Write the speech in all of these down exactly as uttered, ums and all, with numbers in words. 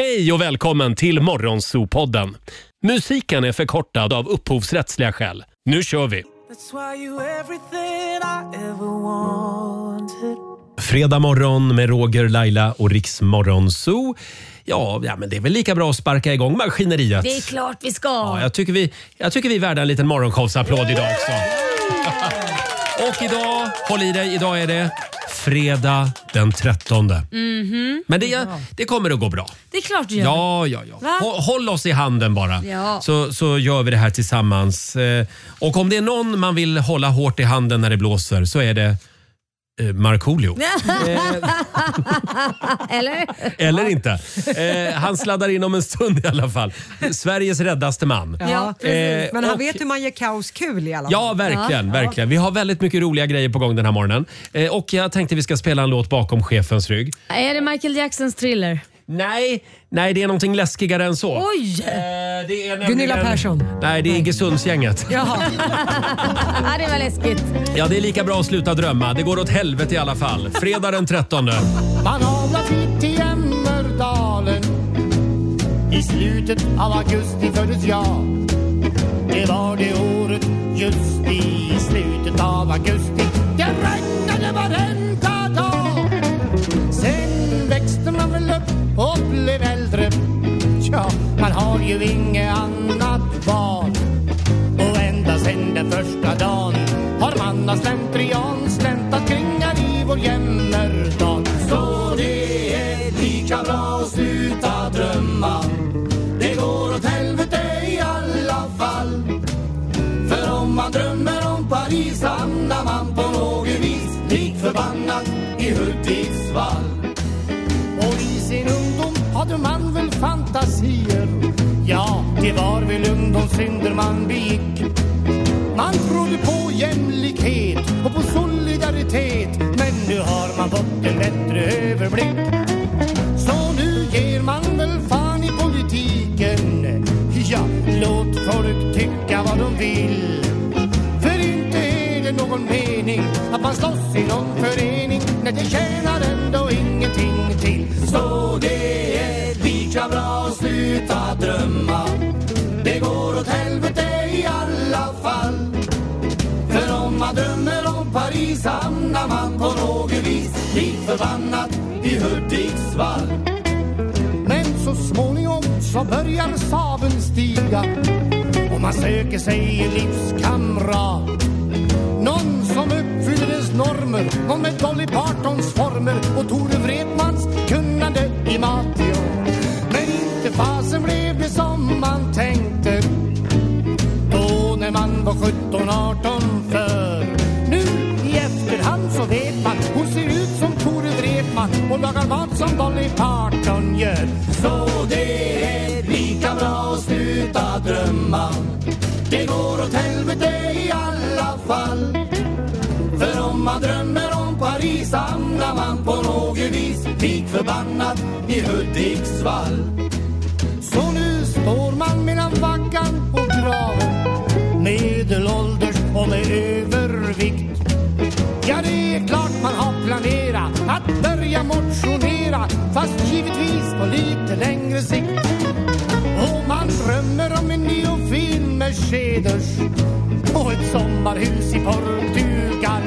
Hej och välkommen till Morgonzoo-podden. Musiken är förkortad av upphovsrättsliga skäl. Nu kör vi! Fredag morgon med Roger, Laila och Riks Morgonzoo. Ja, ja, men det är väl lika bra att sparka igång maskineriet. Det är klart vi ska. Ja, jag, tycker vi, jag tycker vi är värda en liten morgonshowsapplåd idag också. Och idag, håll i dig, idag är det fredag den trettonde. Mm-hmm. Men det, det kommer att gå bra. Det är klart du gör. Ja, ja, ja. Håll oss i handen bara. Ja. Så, så gör vi det här tillsammans. Och om det är någon man vill hålla hårt i handen när det blåser så är det Markoolio. Eller? Eller inte. Eh, han sladdar in om en stund i alla fall. Sveriges räddaste man. Ja, eh, men han och, vet hur man gör kaos kul i alla fall. Ja, verkligen, ja. verkligen. Vi har väldigt mycket roliga grejer på gång den här morgonen. Eh, och jag tänkte vi ska spela en låt bakom chefens rygg. Är det Michael Jacksons Thriller? Nej, nej, det är någonting läskigare än så. Oj! Eh, det är nämligen... Gunilla Persson. Nej, det är Iggesundsgänget. Jaha. Ja, det var läskigt. Ja, det är lika bra att sluta drömma. Det går åt helvete i alla fall. Fredag den trettonde. Man avlar hit i Emmerdalen. I slutet av augusti föddes jag. Det var det året just i slutet av augusti. Det regnade varenda dag. Sen växte man väl upp och blev äldre. Ja, man har ju inget annat val. Och ända sen den första dagen har man av slentrian släntat kringar i vår Jämmerdal. Så det är lika bra att sluta drömma. Det går åt helvete i alla fall. För om man drömmer om Paris hamnar man på något vis lik förbannat i Hudiksvall. Och i sin ungdom hade man väl fantasier. Ja, det var väl ungdomssynder man begick. Man trodde på jämlikhet och på solidaritet. Men nu har man fått en bättre överblick. Så nu ger man väl fan i politiken. Ja, låt folk tycka vad de vill. För inte är det någon mening att man slåss i någon förening när det tjänar ändå ingenting till. Så det är lika bra att sluta drömma. Det går åt helvete i alla fall. För om man drömmer om Paris hamnar man på något vis lik förbannat i Hudiksvall. Men så småningom så börjar saven stiga och man söker sig en livskamrat. Någon som uppfyller dess normer, någon med Dolly Partons former och Tore Wretmans kunnande i mat. Men inte fasen blev det som man tänkte då när man var sjutton arton för. Nu i efterhand så vet man, hon ser ut som Tore Wretman och lagar mat som Dolly Parton gör. Så det är lika bra att sluta drömma. Det går åt helvete i alla fall. För om man drömmer om Paris hamnar man på något vis lik förbannat i Hudiksvall. Så nu står man mellan vaggan och graven, medelålders och med övervikt. Ja, det är klart man har planerat att börja motionera, fast givetvis på lite längre sikt. Och man drömmer om en ny och fin Mercedes och ett sommarhus i Portugal.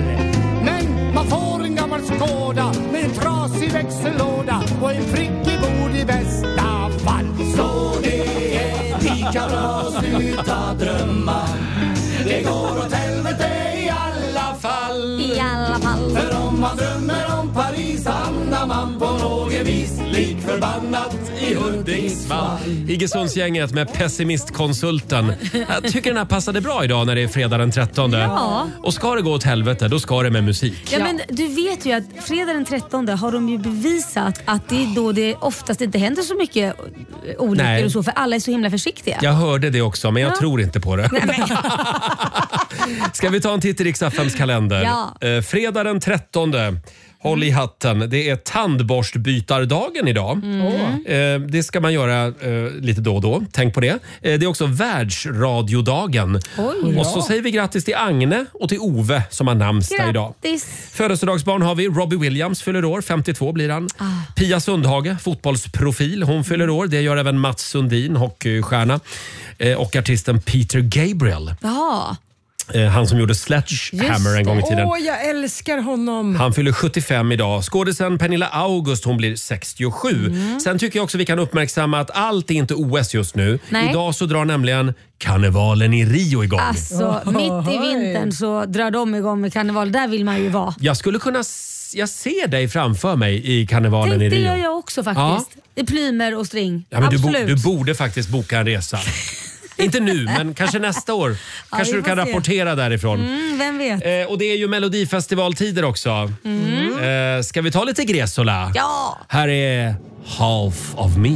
Men man får en gammal Skoda med en trasig växellåda och en prickig bod i bästa fall. Så det är lika bra att sluta drömma. Det går åt helvete i alla fall. I alla fall. För om man drömmer om Paris hamnar man på något vis lik förbannat i Hudiksvall. Iggesundsgänget med pessimistkonsulten. Jag tycker den här passade bra idag när det är fredag den trettonde. Ja. Och ska det gå åt helvete, då ska det med musik. Ja, men du vet ju att fredag den trettonde har de ju bevisat att det är då det oftast inte händer så mycket olyckor. Nej. Och så, för alla är så himla försiktiga. Jag hörde det också, men jag Ja. tror inte på det. Ska vi ta en titt i Rix F M:s kalender? Ja. Eh, fredag den trettonde Håll i hatten. Det är tandborstbytardagen idag. Mm. Eh, det ska man göra eh, lite då och då. Tänk på det. Eh, det är också världsradiodagen. Oj, och så säger vi grattis till Agne och till Ove som har namnsdag idag. Födelsedagsbarn har vi. Robbie Williams fyller år. femtiotvå blir han. Ah. Pia Sundhage, fotbollsprofil. Hon fyller år. Det gör även Mats Sundin, hockeystjärna. Eh, och artisten Peter Gabriel. Ja. Han som gjorde Sledgehammer en gång i tiden. Åh, jag älskar honom. Han fyller sjuttiofem idag. Skådisen Pernilla August, hon blir sextiosju. Mm. Sen tycker jag också vi kan uppmärksamma att allt är inte O S just nu. Nej. Idag så drar nämligen karnevalen i Rio igång. Alltså, mitt i vintern så drar de igång med karneval. Där vill man ju vara. Jag skulle kunna... Jag ser dig framför mig i karnevalen Tänk, i Rio. Det gör jag också faktiskt. Ja. I plymer och string. Ja, men Absolut. Du, bo, du borde faktiskt boka en resa. Inte nu, men kanske nästa år. Ja, kanske du kan se. rapportera därifrån. Mm, vem vet. Eh, och det är ju Melodifestivaltider också. Mm. Eh, ska vi ta lite Gresola? Ja! Här är Half of Me. I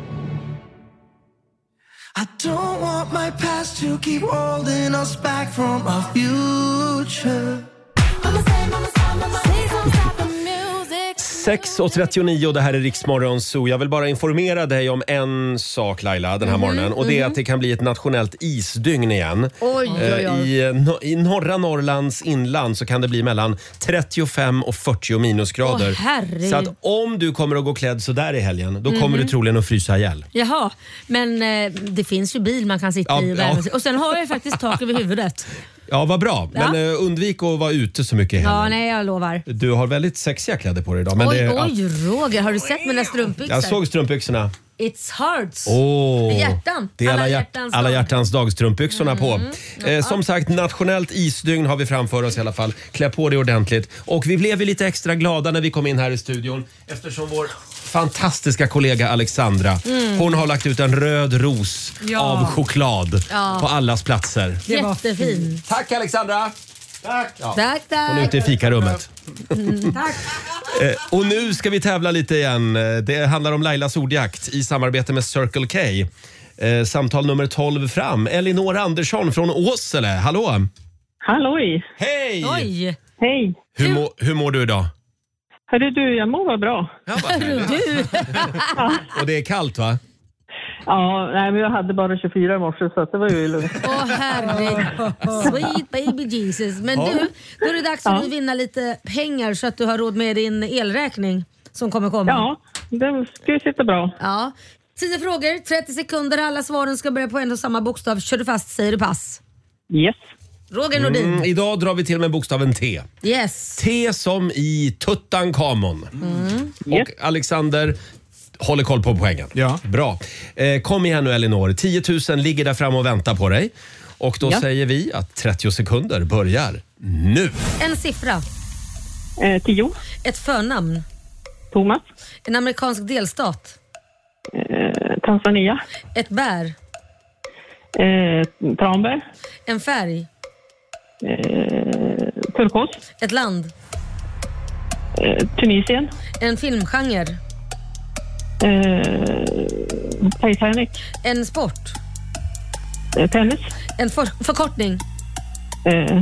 don't want my past to keep holding us back from our future. sex och trettionio, det här är Riksmorgon Zoo. Jag vill bara informera dig om en sak, Laila, den här mm, morgonen. Och det är mm. att det kan bli ett nationellt isdygn igen. Oj, oj, oj. I, no, I norra Norrlands inland så kan det bli mellan trettiofem och fyrtio minusgrader. Åh, så att om du kommer att gå klädd så där i helgen, då kommer mm. du troligen att frysa ihjäl. Jaha, men eh, det finns ju bil man kan sitta ja, i. Ja. Och sen har jag faktiskt tak över huvudet. Ja, vad bra. Men ja. undvik att vara ute så mycket i helgen. Ja, nej, jag lovar. Du har väldigt sexiga kläder på dig idag. Men oj, det, oj, ja. Roger, har du sett mina strumpbyxor? Jag såg strumpbyxorna. It's hearts. Oh, hjärtan. Det är alla, alla hjärtans, alla hjärtans dagstrumpbyxorna mm. på. Eh, som sagt, nationellt isdygn har vi framför oss i alla fall. Klä på det ordentligt. Och vi blev lite extra glada när vi kom in här i studion eftersom vår fantastiska kollega Alexandra, mm. hon har lagt ut en röd ros ja. av choklad ja. på allas platser. Det var jättefint. Tack Alexandra! Tack! Ja. Tack, tack. Hon är ute i fikarummet. Mm, tack. eh, och nu ska vi tävla lite igen. Det handlar om Lailas ordjakt i samarbete med Circle K. Eh, samtal nummer tolv fram. Elinor Andersson från Åsele. Hallå! Halloj! Hej! Oj! Hej! Hur, må, hur mår du idag? Hörru du, jag mår bra. Ja, Hörru du? Och det är kallt va? Ja, nej, men jag hade bara tjugofyra i morse så det var ju lugnt. Åh herre, sweet baby Jesus. Men ja. du, då är det dags ja. att vinna lite pengar så att du har råd med din elräkning som kommer komma. Ja, det ska ju sitta bra. Ja. tio frågor, trettio sekunder, alla svaren ska börja på en och samma bokstav. Kör du fast, säger du pass. Yes. Roger Nordin. Mm, idag drar vi till med bokstaven T. Yes. T som i Tutankhamon. Mm. Och yes. Alexander håller koll på poängen. Ja. Bra. Eh, kom igen nu Elinor. tio tusen ligger där fram och väntar på dig. Och då ja. säger vi att trettio sekunder börjar nu. En siffra. Eh, tio. Ett förnamn. Thomas. En amerikansk delstat. Eh, Tanzania. Ett bär. Eh, tranbär. En färg. Eh, turkos. Ett land. Eh, Tunisien. En filmgenre. Eh, Titanic. En sport. Eh, tennis. En för- förkortning. Eh.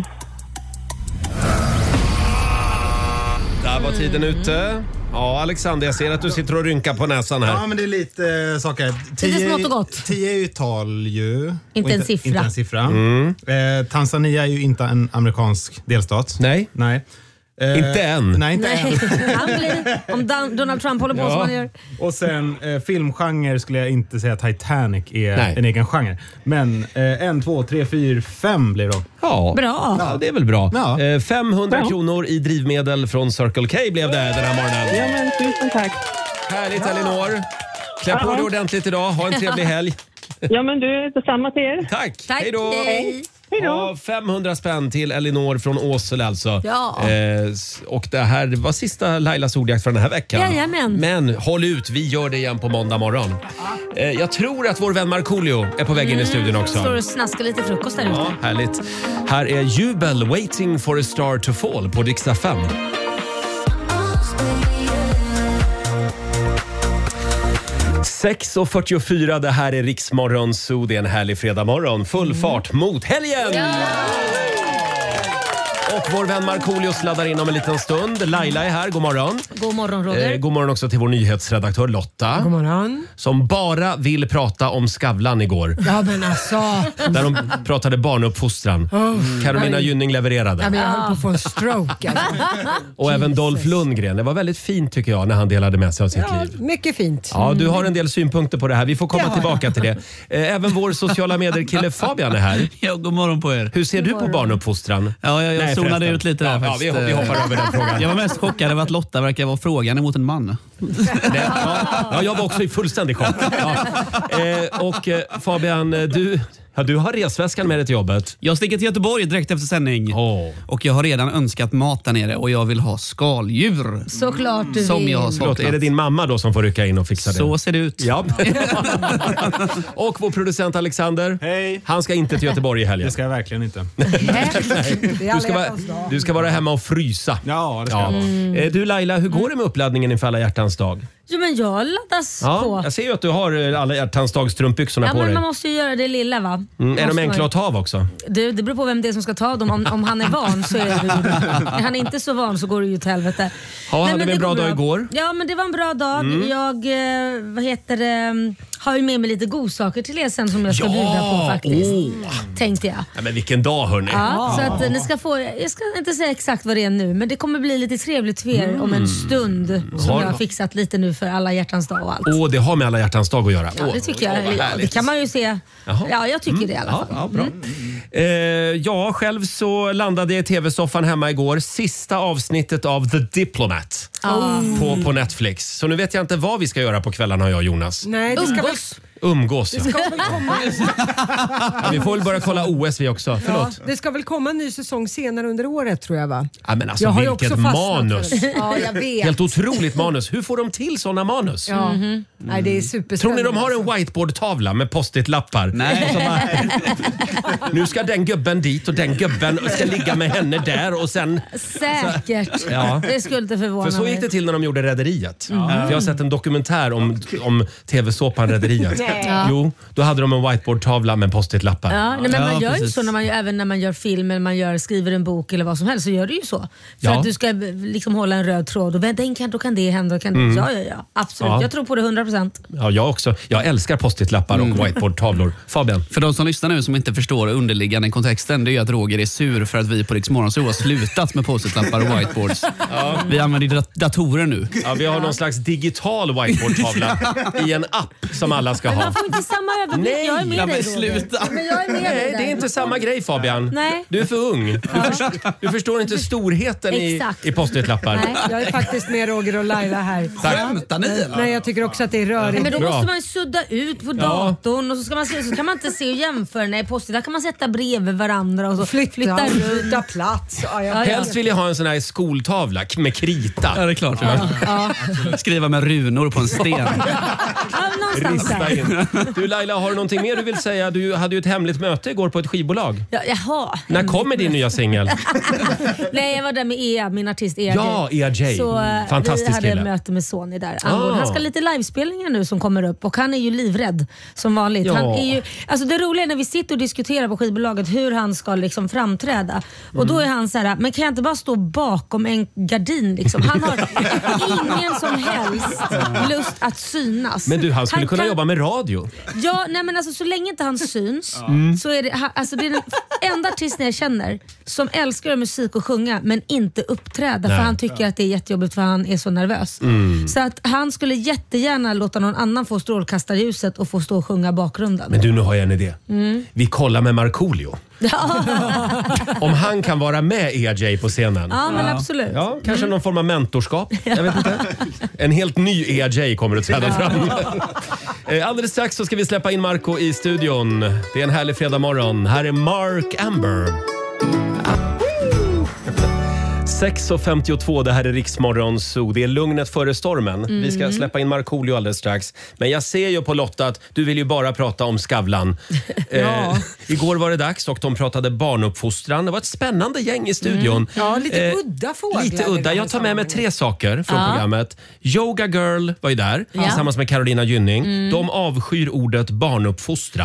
Där var tiden ute. Ja, Alexander, jag ser att du sitter och rynkar på näsan här. Ja, men det är lite äh, saker. Tio, smått och gott. Tio är ju tal ju. Inte en siffra. Inte en siffra. Mm. Eh, Tanzania är ju inte en amerikansk delstat. Nej. Nej. Eh, inte än. Nej, inte nej. än. Han blir, om Dan- Donald Trump håller på ja. som han gör. Och sen eh, filmgenre skulle jag inte säga Titanic är nej. en egen genre. Men eh, en, två, tre, fyra, fem blir det. Ja. Bra. Ja, det är väl bra. Ja. Eh, femhundra ja. kronor i drivmedel från Circle K blev det den här morgonen. Ja, men tusen tack. Härligt Elinor. Klä på dig ordentligt idag. Ha en trevlig helg. Ja, men du, detsamma till er. Tack. Tack. Hej då. Hej. Ja, femhundra spänn till Elinor från Åsele alltså. Ja. Eh, och det här var sista Lailas ordjakt för den här veckan. Jajamän. Men håll ut, vi gör det igen på måndag morgon. Eh, jag tror att vår vän Markoolio är på väg in i studion också. Står och snaskar lite frukost där ute. Ja, härligt. Här är Jubel, Waiting for a Star to Fall på Rix F M. sex och fyrtiofyra, det här är Riksmorgon Zoo. Det är en härlig fredagmorgon. Full fart mot helgen! Ja! Och vår vän Markoolio sladdar in om en liten stund. Laila är här, god morgon. God morgon Roger. Eh, god morgon också till vår nyhetsredaktör Lotta. God morgon. Som bara vill prata om Skavlan igår. Ja men alltså. Där de pratade barnuppfostran. Oh, Carolina Gynning levererade. Ja, men jag höll på att få en stroke. Alltså. Och även Dolph Lundgren. Det var väldigt fint tycker jag när han delade med sig av sitt Ja, liv. mycket fint. Ja, du har en del synpunkter på det här. Vi får komma Ja. tillbaka till det. Eh, Även vår sociala medier-kille Fabian är här. Ja, god morgon på er. Hur ser du på barnuppfostran? Ja, jag, jag Nej, zonade förresten. ut lite där Ja, ja, faktiskt. vi, vi hoppar över den frågan. Jag var mest chockad över att Lotta verkar vara frågan mot en man. Nej, ja, jag var också i fullständig chock. Ja. Eh, och eh, Fabian, du, ja, du har resväskan med dig till jobbet. Jag sticker till Göteborg direkt efter sändning. Oh. Och jag har redan önskat mat där nere och jag vill ha skaldjur. Såklart du Som vill. jag har Förlåt, saknat. är det din mamma då som får rycka in och fixa det? Så ser det ut. Ja. Och vår producent Alexander. Hej. Han ska inte till Göteborg i helgen. Det ska jag verkligen inte. Det är Du alla ska, vara, hjärtans dag. du ska vara hemma och frysa. Ja, det ska Ja. jag vara. Eh, Du Laila, hur går det med uppladdningen inför alla hjärtans dag? Jo men jag laddas Ja, på. jag ser ju att du har eh, alla hjärtans dag strumpbyxorna Ja på men dig. man måste ju göra det lilla va? Mm, är Måste de man enkla ju. att ta av också? Du, det beror på vem det är som ska ta dem. Om, om han är van så är det ju Är han inte så van så går det ju till helvete. Ja, Nej, hade men vi en det bra går dag igår? Ja men det var en bra dag. Jag eh, vad heter det, har ju med mig lite godsaker till er sen som jag ska Ja! bjuda på faktiskt. Oh. Tänkte jag. Ja, men vilken dag hörni. Ja, så att eh, ni ska få, jag ska inte säga exakt vad det är nu men det kommer bli lite trevligt för er om en stund som Har- jag har fixat lite nu för alla hjärtans dag och allt. Åh, det har med alla hjärtans dag att göra. Ja, Åh, det tycker jag. vad Ja, härligt. det kan man ju se. Jaha. Ja, jag tycker det i alla Ja, fall. ja, bra. Eh, ja, själv så landade jag i tv-soffan hemma igår. Sista avsnittet av The Diplomat på, på Netflix. Så nu vet jag inte vad vi ska göra på kvällarna jag och Jonas. Nej, det ska väl, Umgås. Umgås. Ja. ska väl komma, Ja, vi får väl börja kolla O S vi också. ja, Förlåt. det ska väl komma en ny säsong senare under året tror jag va? Ja, men alltså Jag har ju vilket också fastnat manus. för det. Ja, jag vet. Helt otroligt manus. Hur får de till såna manus? Ja. Nej, det är Tror ni de har en whiteboard-tavla med post-it-lappar? Nej. Och så bara, nu ska den gubben dit och den gubben ska ligga med henne där och sen... Säkert. Ja. Det skulle inte förvåna För så gick mig. det till när de gjorde Rederiet. För jag har sett en dokumentär om, om tv-såpan Rederiet. Ja. Jo, då hade de en whiteboard-tavla med post-it-lappar. Ja, nej, men Ja, man gör ju precis. så när man, även när man gör film eller man gör, skriver en bok eller vad som helst så gör du ju så. För Ja. att du ska liksom hålla en röd tråd och den kan, då kan det hända. Kan det. Ja, ja, ja. Absolut. Ja. Jag tror på det hundra procent. Ja, jag också. Jag älskar post-it-lappar och whiteboard-tavlor. Fabian? För de som lyssnar nu som inte förstår underliggande kontexten, det är ju att Roger är sur för att vi på Rix Morgon så har slutat med post-it-lappar och whiteboards. Vi använder ju dat- datorer nu. Ja, vi har någon slags digital whiteboard-tavla i en app som alla ska Men ha. man får inte samma överblick. Nej. Jag är med Ja, dig men Roger. sluta. Men jag är med dig Nej, där. det är inte samma grej Fabian. Nej. Du är för ung. Du, förstår, du förstår inte storheten i, Exakt. i post-it-lappar. Nej. Jag är faktiskt med Roger och Laila här. Skämtar ni eller? Nej, jag tycker också att det är rörigt. Men då Bra. måste man ju sudda ut på datorn och så, ska man se, så kan man inte se och jämföra. Nej, post där kan man sätta bredvid varandra och så Flytta, flytta runt. flytta plats. Ja, jag, Ja, ja. Helst vill jag ha en sån här skoltavla k- med krita. Ja, det är klart. Skriva med runor på en sten. Ja, någonstans Rista där. in. Du Laila, har du någonting mer du vill säga? Du hade ju ett hemligt möte igår på ett skivbolag. Ja, jaha. När kommer din nya singel? Nej, jag var där med E A, min artist E A J. Ja, E A J. Så eh, Fantastisk vi hade kille. ett möte med Sony där. Angående- Ah. Han ska ha lite livespelningar nu som kommer upp och han är ju livrädd som vanligt. Ja. Han är ju, alltså det roliga är när vi sitter och diskuterar på skivbolaget hur han ska liksom framträda. Och då är han så här, men kan jag inte bara stå bakom en gardin liksom? Han har ingen som helst lust att synas. Men du, han skulle kunna kan- jobba med radio. Ja, nej men alltså så länge inte han syns Mm. så är det, ha- alltså det är den enda artisten jag känner som älskar musik och sjunga men inte uppträda Nej. för han tycker att det är jättejobbigt för han är så nervös. Mm. Så att han skulle jättegärna låta någon annan få strålkastarljuset och få stå och sjunga bakgrunden. Men du, nu har jag en idé. Mm. Vi kollar med Markoolio. Ja, Om han kan vara med E A J på scenen. ja men absolut. Ja, kanske någon form av mentorskap. Jag vet inte. En helt ny E A J kommer att träda fram. Eh, Alldeles strax så ska vi släppa in Marco i studion. Det är en härlig fredag morgon. Här är Mark Amber. sex och femtiotvå, det här är Rix Morgon Zoo. Det är lugnet före stormen. Vi ska släppa in Markoolio alldeles strax. Men jag ser ju på Lotta att du vill ju bara prata om Skavlan. Ja. eh, igår var det dags och de pratade barnuppfostran. Det var ett spännande gäng i studion. Ja, lite Eh, udda fåglar. Lite i det udda. här Jag tar med mig sammanhanget. tre saker från Ja. programmet. Yoga Girl var ju där Ja. tillsammans med Carolina Gynning. De avskyr ordet barnuppfostran.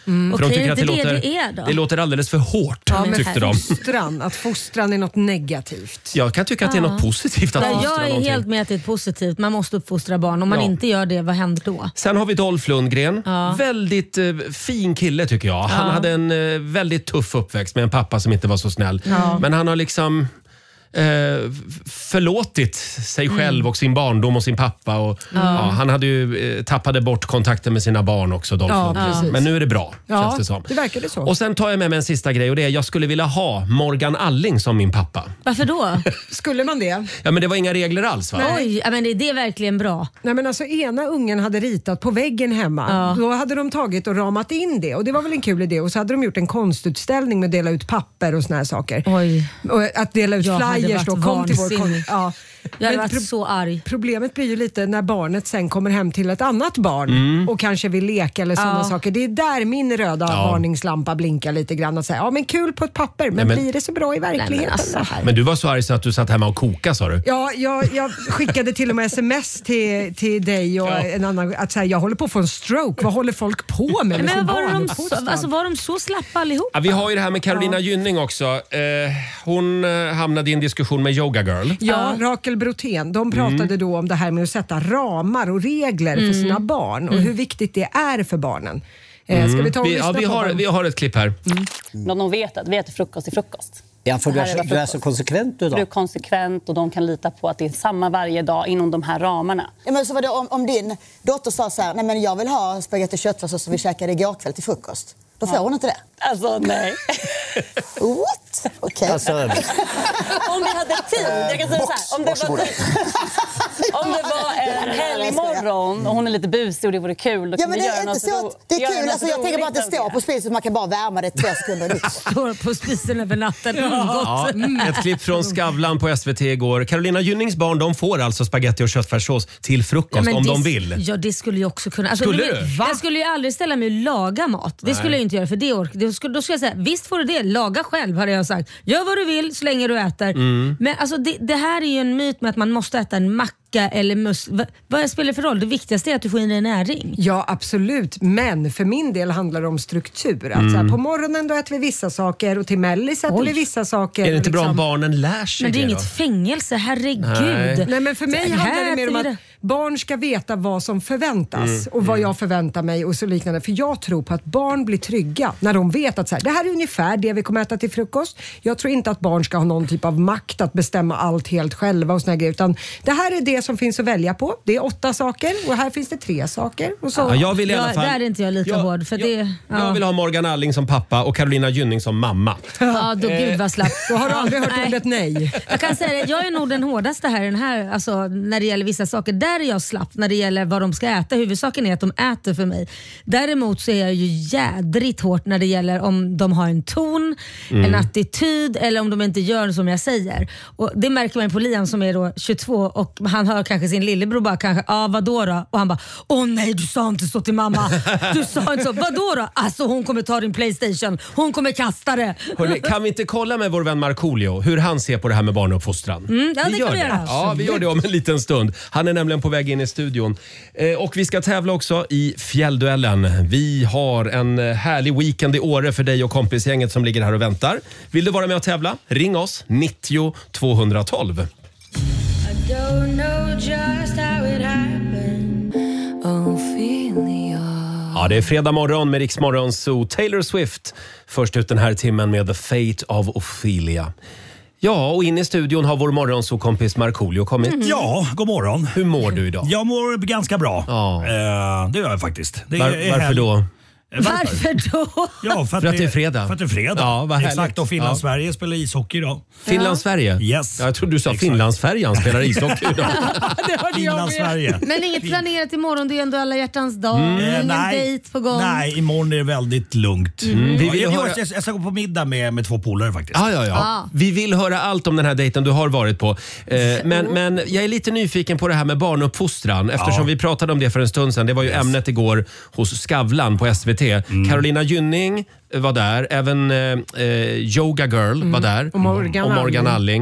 Mm. För de Okej, tycker att det, inte det låter, det är då? det låter alldeles för hårt, Ja, men tyckte de. fostran, att fostran är något negativt. Jag kan tycka att det är något positivt att Ja, fostra jag är någonting. helt med att det är positivt. Man måste uppfostra barn. Om man Ja. inte gör det, vad händer då? Sen har vi Dolph Lundgren. Ja. Väldigt eh, fin kille tycker jag. Han hade en eh, väldigt tuff uppväxt med en pappa som inte var så snäll. Ja. Men han har liksom eh, förlåtit sig själv och sin barndom och sin pappa. Och, ja. Han hade ju eh, tappade bort kontakten med sina barn också, Dolph Ja, Lundgren. precis. Men nu är det bra, Ja, känns det som. det verkar det så. Och sen tar jag med mig en sista grej och det är jag skulle vilja ha Morgan Alling som min pappa. Varför då? Skulle man det? Ja, men det var inga regler alls va? Oj, ja, men det, det är verkligen bra. Nej, men alltså, ena ungen hade ritat på väggen hemma. Ja. Då hade de tagit och ramat in det och det var väl en kul idé. Och så hade de gjort en konstutställning med att dela ut papper och såna här saker. Oj. Och att dela ut Jag hade flyers då. varit Kom till vår vansinnig. kon- ja. Jag hade Men varit pro- så arg. Problemet blir ju lite när barnet sen kommer hem till ett annat barn Mm. och kanske vill leka eller sådana Ja. saker. Det är där min röda Ja. varningslampa blinkar lite grann och säger ja men kul på ett papper men, Nej, men- blir det så bra i verkligheten? Nej, men alltså, det här? Men du var så arg så att du satt hemma och kokade, sa du? Ja, jag, jag skickade till och med sms till, till dig och Ja. en annan att säga jag håller på att få en stroke. Vad håller folk på med med sin Men var de, så, barnuppfostran? alltså, var de så slappa allihop? Ja, vi har ju det här med Carolina Ja. Gynning också. Eh, hon eh, hamnade i en diskussion med Yoga Girl. Ja, Rakel Brotén. De pratade Mm. då om det här med att sätta ramar och regler för sina barn och hur viktigt det är för barnen. Eh, Ska vi ta och Vi, lyssna ja, vi, på har, dem? vi har ett klipp här. De, de vet att vi äter frukost till frukost. Ja, för Det du här är, är så, vad du är frukost. så konsekvent du Du är då. konsekvent och de kan lita på att det är samma varje dag inom de här ramarna. Ja, men så var det om, om din dotter sa så här, nej men jag vill ha spagetti och köttfärssås som vi käkade igår kväll till frukost. Då får hon inte det. Alltså nej. What? Okej. Alltså, Om vi hade tid, jag kan säga så här, om det var tid. Om det var en helgmorgon och hon är lite busig och det vore kul, då Ja kan men vi det göra är inte något så ro- att det är göra kul. något Alltså, jag tänker bara att det roligt av står på spisen så man kan bara värma det i två sekunder. Står på spisen över natten. Mm, Ja, gott. ett klipp från Skavlan på S V T igår. Carolina Gynnings barn de får alltså spaghetti och köttfärssås till frukost men om det, de vill. Ja, det skulle jag också kunna. Alltså, Skulle du vet, du? Jag skulle ju aldrig ställa mig och laga mat. Det skulle jag inte göra för det ork. Det skulle, då skulle jag säga, visst får du det. Laga själv hade jag sagt. Gör vad du vill så länge du äter. Mm. Men alltså, det, det här är ju en myt med att man måste äta en macka eller mus. Va, vad spelar det för roll? Det viktigaste är att du får in dig näring. Ja, absolut. Men för min del handlar det om struktur. Att Mm. så här, på morgonen då äter vi vissa saker och till mellis äter Oj. vi vissa saker. Är det inte bra om liksom. barnen lär sig Men det är då? inget fängelse, herregud. Nej. Nej, men för mig Så handlar det här mer om äter vi att barn ska veta vad som förväntas och vad jag förväntar mig och så liknande. För jag tror på att barn blir trygga när de vet att så här, det här är ungefär det vi kommer äta till frukost. Jag tror inte att barn ska ha någon typ av makt att bestämma allt helt själva och såna grejer, utan det här är det som finns att välja på. Det är åtta saker och här finns det tre saker. Och så. Ja, jag vill i alla Ja, fall, där är inte jag lika jag, hård. För jag, det, ja. jag vill ha Morgan Alling som pappa och Carolina Gynning som mamma. Ja, då, gud vad slapp. Då har du aldrig hört Nej. ordet nej. Jag kan säga det, jag är nog den hårdaste här, den här alltså, när det gäller vissa saker. Där är jag slapp när det gäller vad de ska äta. Huvudsaken är att de äter för mig. Däremot så är jag ju jädrigt hårt när det gäller om de har en ton, Mm. en attityd eller om de inte gör som jag säger. Och det märker man på Liam som är då tjugotvå och han hör kanske sin lillebror bara kanske, ja ah, vadå då? Och han bara, åh nej du sa inte så till mamma. Du sa inte så, vadå då? Alltså hon kommer ta din Playstation, hon kommer kasta det. Hörrni, kan vi inte kolla med vår vän Markoolio hur han ser på det här med barnuppfostran? Mm, ja, det gör kan vi göra. Ja, vi gör det om en liten stund. Han är nämligen på väg in i studion. Eh, och vi ska tävla också i fjällduellen. Vi har en eh, härlig weekend i Åre för dig och kompisgänget som ligger här och väntar. Vill du vara med och tävla? Ring oss, nittio tvåhundratolv. Ja, det är fredag morgon med Rix Morgon Zoo. Taylor Swift först ut den här timmen med The Fate of Ophelia. Ja, och in i studion har vår morgonzoo-kompis Markoolio kommit. Mm. Ja, god morgon. Hur mår du idag? Jag mår ganska bra. Ja. Eh, det gör jag faktiskt. Det Var, är varför härligt. då? Varför då? Ja, för att, För att det är fredag. För att det är fredag. Ja, vad härligt. Exakt, och Finland-Sverige Ja. spelar ishockey idag. Finland-Sverige? Yes. Ja, jag trodde du sa Exakt. Finlandsfärjan spelar ishockey idag. Finland-Sverige. Men inget planerat imorgon, det är ändå alla hjärtans dag. Mm. Ingen nej, dejt på gång. nej, imorgon är det väldigt lugnt. Mm. Vi Ja, vill jag, höra- jag, jag ska gå på middag med, med två polare faktiskt. Ja, ja, ja. Ah. Vi vill höra allt om den här dejten du har varit på. Eh, men, men jag är lite nyfiken på det här med barnuppfostran eftersom Ja. vi pratade om det för en stund sedan. Det var ju Yes. ämnet igår hos Skavlan på S V T. Carolina Gynning var där, även eh, eh, Yoga Girl var där Och Morgan och Morgan Alling. Alling.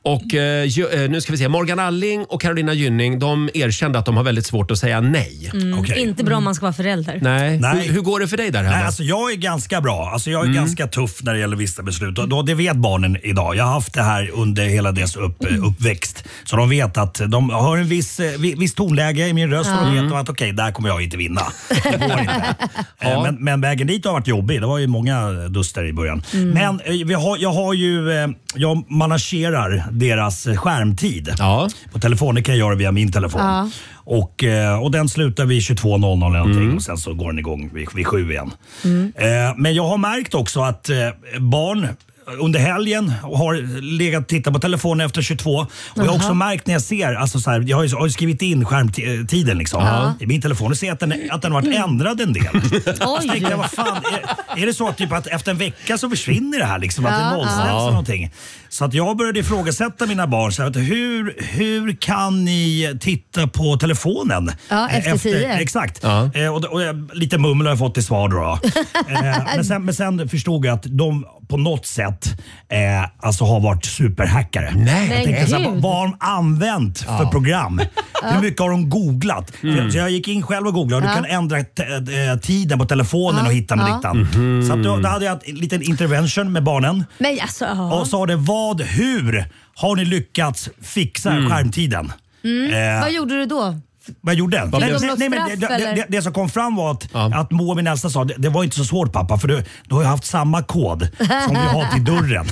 Och eh, ju, eh, nu ska vi se, Morgan Alling och Carolina Gynning, de erkände att de har väldigt svårt att säga nej. Mm, Okej. Inte bra om man ska vara förälder. Nej. Nej. Hur, hur går det för dig där hemma? Nej, alltså jag är ganska bra. Alltså jag är Mm. ganska tuff när det gäller vissa beslut. Och då, det vet barnen idag. Jag har haft det här under hela deras upp, uppväxt. Så de vet att de har en viss, eh, vi- viss tonläge i min röst och de vet att okej, där kommer jag inte vinna. Det går inte. Eh, men, men vägen dit har varit jobbig. Det var ju många duster i början. Men eh, vi har, jag har ju, eh, jag managerar deras eh, skärmtid. Ja. På telefonen. Det kan jag göra via min telefon. Ja. Och, eh, och den slutar vid tjugotvå noll noll eller någonting och sen så går den igång vid, vid sju igen. Eh, men jag har märkt också att eh, barn under helgen har legat och tittat på telefonen efter tjugotvå. Och jag har också märkt när jag ser, alltså så här, jag har ju, har ju skrivit in skärmtiden liksom, Ja. i min telefon och ser att den, att den har varit ändrad en del. Så Oj. tänkte jag, vad fan, är, är det så att, typ att efter en vecka så försvinner det här liksom, att det Ja, nollställs ja. eller någonting. Så att jag började ifrågasätta mina barn. Så att hur, hur kan ni titta på telefonen? Ja, efter tio. Exakt. Ja. Eh, och, och, lite mummel har jag fått till svar då. då. eh, men, sen, men sen förstod jag att de på något sätt eh, alltså har varit superhackare. Nej, Jag tänkte så här, gud. vad har de använt för program? Hur mycket har de googlat? Mm. Så jag gick in själv och googlade och Ja. du kan ändra t- eh, tiden på telefonen och hitta med Ja. dittan. Mhm. Så att då, då hade jag en liten intervention med barnen. Men alltså, ja. Och sa det, vad, hur har ni lyckats fixa Mm. skärmtiden? Eh, Vad gjorde du då? vad jag gjorde? Nej, blev nej, det något nej, men straff, det, det, eller? det, det som kom fram var att, Ja. att Moa, min äldsta, sa det, det var inte så svårt pappa för du, du har ju haft samma kod som vi har till dörren.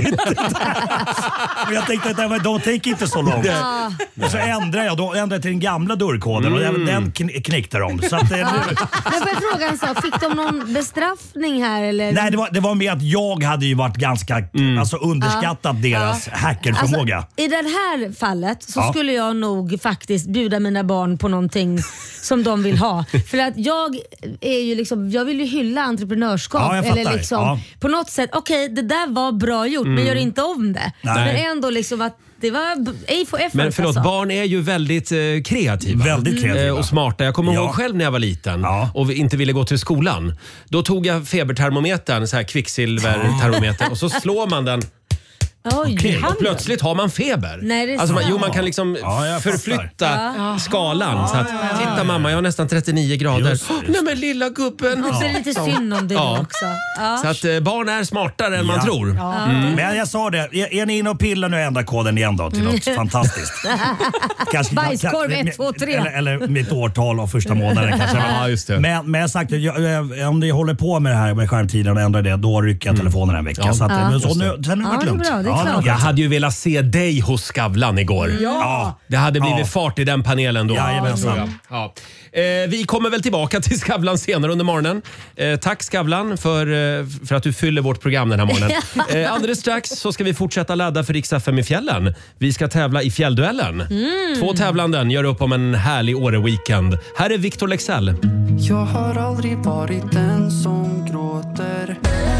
Och jag tänkte att nej, men de tänker inte så långt. Ja. Och så ändrade jag, då ändrade jag till den gamla dörrkoden och även den kn- knäckte de. Så att, eh, nu, Men får jag fråga en sak, fick de någon bestraffning här eller? nej, det var, det var med att jag hade ju varit ganska alltså, underskattat deras hackerförmåga. Alltså, i det här fallet så Ja. skulle jag nog faktiskt bjuda mina barn på någonting som de vill ha. För att jag är ju liksom, jag vill ju hylla entreprenörskap. Ja, jag fattar. Eller liksom, Ja. På något sätt, okej det där var bra gjort men gör inte om det. Nej. Men ändå liksom att det var b- A for effort. Men förlåt, alltså. barn är ju väldigt eh, kreativa. Väldigt kreativa. Eh, och smarta. Jag kommer Ja. ihåg själv när jag var liten Ja. och vi inte ville gå till skolan. Då tog jag febertermometern, så här kvicksilvertermometer och så slår man den Oj, Okej, handen. och plötsligt har man feber. Nej, det är alltså man, sant. jo, man kan liksom Ja, jag fattar. förflytta skalan. Så att, titta mamma, jag har nästan trettionio grader. Just det, just Nej men lilla gubben. Och så är det lite synd om det Ja. också. Ja. Så att eh, barn är smartare än man Ja. tror. Mm. Men jag sa det, är, är ni inne och pillar nu ändrar koden igen då till något fantastiskt. Kanske, Bajskorv kan- ett, två, tre. Eller, eller mitt årtal och första månaden kanske. Ja, just det. Men, men jag har sagt att jag, jag, om ni håller på med det här med skärmtiden och ändrar det, då rycker jag telefonen en vecka. Ja. Så att, Ja. men så nu, sen har det Ja, varit det är lugnt. bra, det är klart. Jag hade ju velat se dig hos Skavlan igår. Ja. Det hade blivit Ja. fart i den panelen då. Jajamensan. tror jag. Ja. Eh, vi kommer väl tillbaka till Skavlan senare under morgonen. Eh, tack Skavlan för, eh, för att du fyller vårt program den här morgonen. Eh, alldeles strax så ska vi fortsätta ladda för Rix F M i fjällen. Vi ska tävla i fjällduellen. Mm. Två tävlanden gör upp om en härlig Åre-weekend. Här är Victor Lexell. Jag har aldrig varit den som gråter.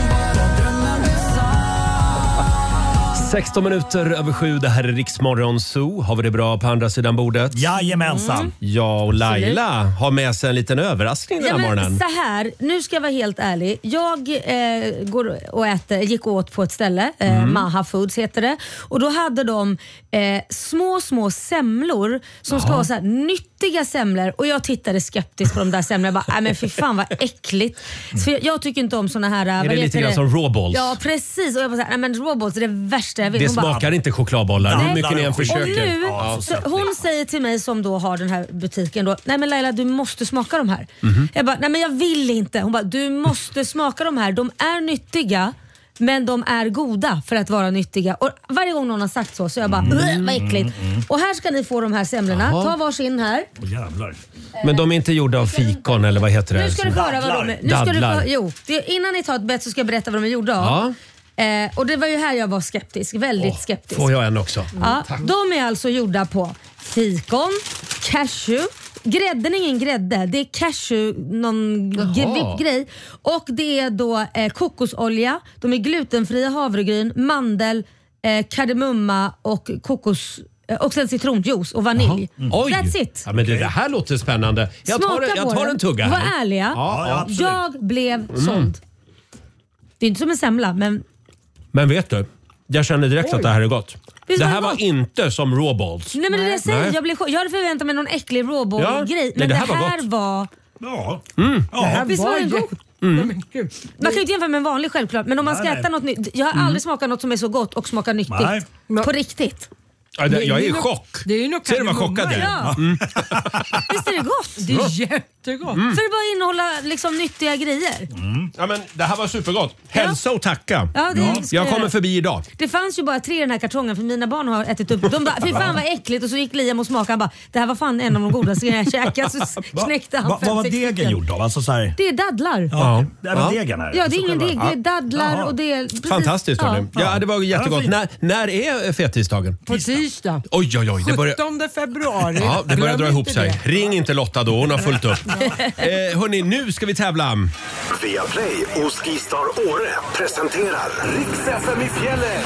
sexton minuter över sju, det här är Rix Morgon Zoo. Har vi det bra på andra sidan bordet? Jajamensan. Ja, och Laila har med sig en liten överraskning den här Ja, men morgonen. så här, nu ska jag vara helt ärlig. Jag eh, går och äter, gick åt på ett ställe, eh, Mm. Maha Foods heter det. Och då hade de eh, små, små semlor som ska Jaha. vara så här nyttiga semlor. Och jag tittade skeptiskt på de där semlorna. Jag bara, nej men fy fan vad äckligt. Så jag, jag tycker inte om såna här... Är det lite grann som rawballs? Ja, precis. Och jag bara så här, nej men rawballs är det värsta jag vet. Det Hon bara, smakar inte chokladbollar, hur mycket ni än och försöker. nu, Ja. så hon säger till mig som då har den här butiken då, nej men Laila du måste smaka de här. Mhm. Jag bara, nej men jag vill inte. Hon bara, du måste smaka de här. De är nyttiga men de är goda för att vara nyttiga. Och varje gång någon har sagt så så jag bara, mm. vad äckligt. Och här ska ni få de här semlorna. Jaha. Ta varsin här. Åh, jävlar. Men de är inte gjorda av fikon eller vad heter det? Nu ska du få höra vad de är. Nu ska du Dadlar. få, jo, det, innan ni tar ett bett så ska jag berätta vad de är gjorda av. Ja. Eh, och det var ju här jag var skeptisk. Väldigt skeptisk. Får jag en också? Ja, de är alltså gjorda på fikon, cashew. Grädden är ingen grädde, det är cashew, någon Jaha. ge- grej. Och det är då eh, kokosolja, de är glutenfria havregryn, mandel, eh, kardemumma och kokos eh, och sen citronjuice och vanilj. Mm. Oj! That's it. Ja, men det, det här låter spännande. Jag tar, Smaka jag på tar den. en tugga här. Var ärliga. Ja, ja, absolut. jag blev såld. Det är inte som en semla men Men vet du? Jag känner direkt Oj. att det här är gott. Visst det var här det var gott? inte som rawballs. Nej men det är det jag säger, jag, blev, jag hade förväntat mig någon äcklig rawball-grej. Ja, Men det det här var här gott. var... Ja. Mm. Ja. här Visst var var den ju- god? Mm. Man kan ju inte jämföra med en vanlig självklart. Men om man ska Nej, äta något nytt. Jag har aldrig smakat något som är så gott och smakar nyttigt. Nej. På riktigt. Ja, det, jag är i nog- chock. Det är ju nog Ser du vad kardemumma chockad jag är? Ja. Mm. Visst är det gott? Det är jättegott. För det bara innehålla liksom nyttiga grejer. Ja, men det här var supergott. Hälsa och tacka. Ja, det ska Jag jag kommer göra. förbi idag. Det fanns ju bara tre i den här kartongen för mina barn har ätit upp. De bara, fy fan vad äckligt. Och så gick Liam och smakade. Han bara, det här var fan en av de godaste grejerna jag käkat. Så Va, knäckte han va, fem, vad var sex degen stycken. gjord av? Alltså så här, Det är dadlar. ja, Ja. det är väl Ja. degen här? Ja, det är Så ingen själva- deg. Det är dadlar Jaha. och det är... precis. Fantastiskt hörni. Ja. Ja, det var jättegott. Ja, När, när är fettisdagen? På tisdag. Oj, oj, oj. Det börjar, sjuttonde februari. ja, det börjar Glöm dra ihop inte sig. det. Ring inte Lotta då, hon har fullt upp. eh, hörni, nu ska vi tävla. Viaplay och Skistar Åre presenterar Rix F M i fjällen.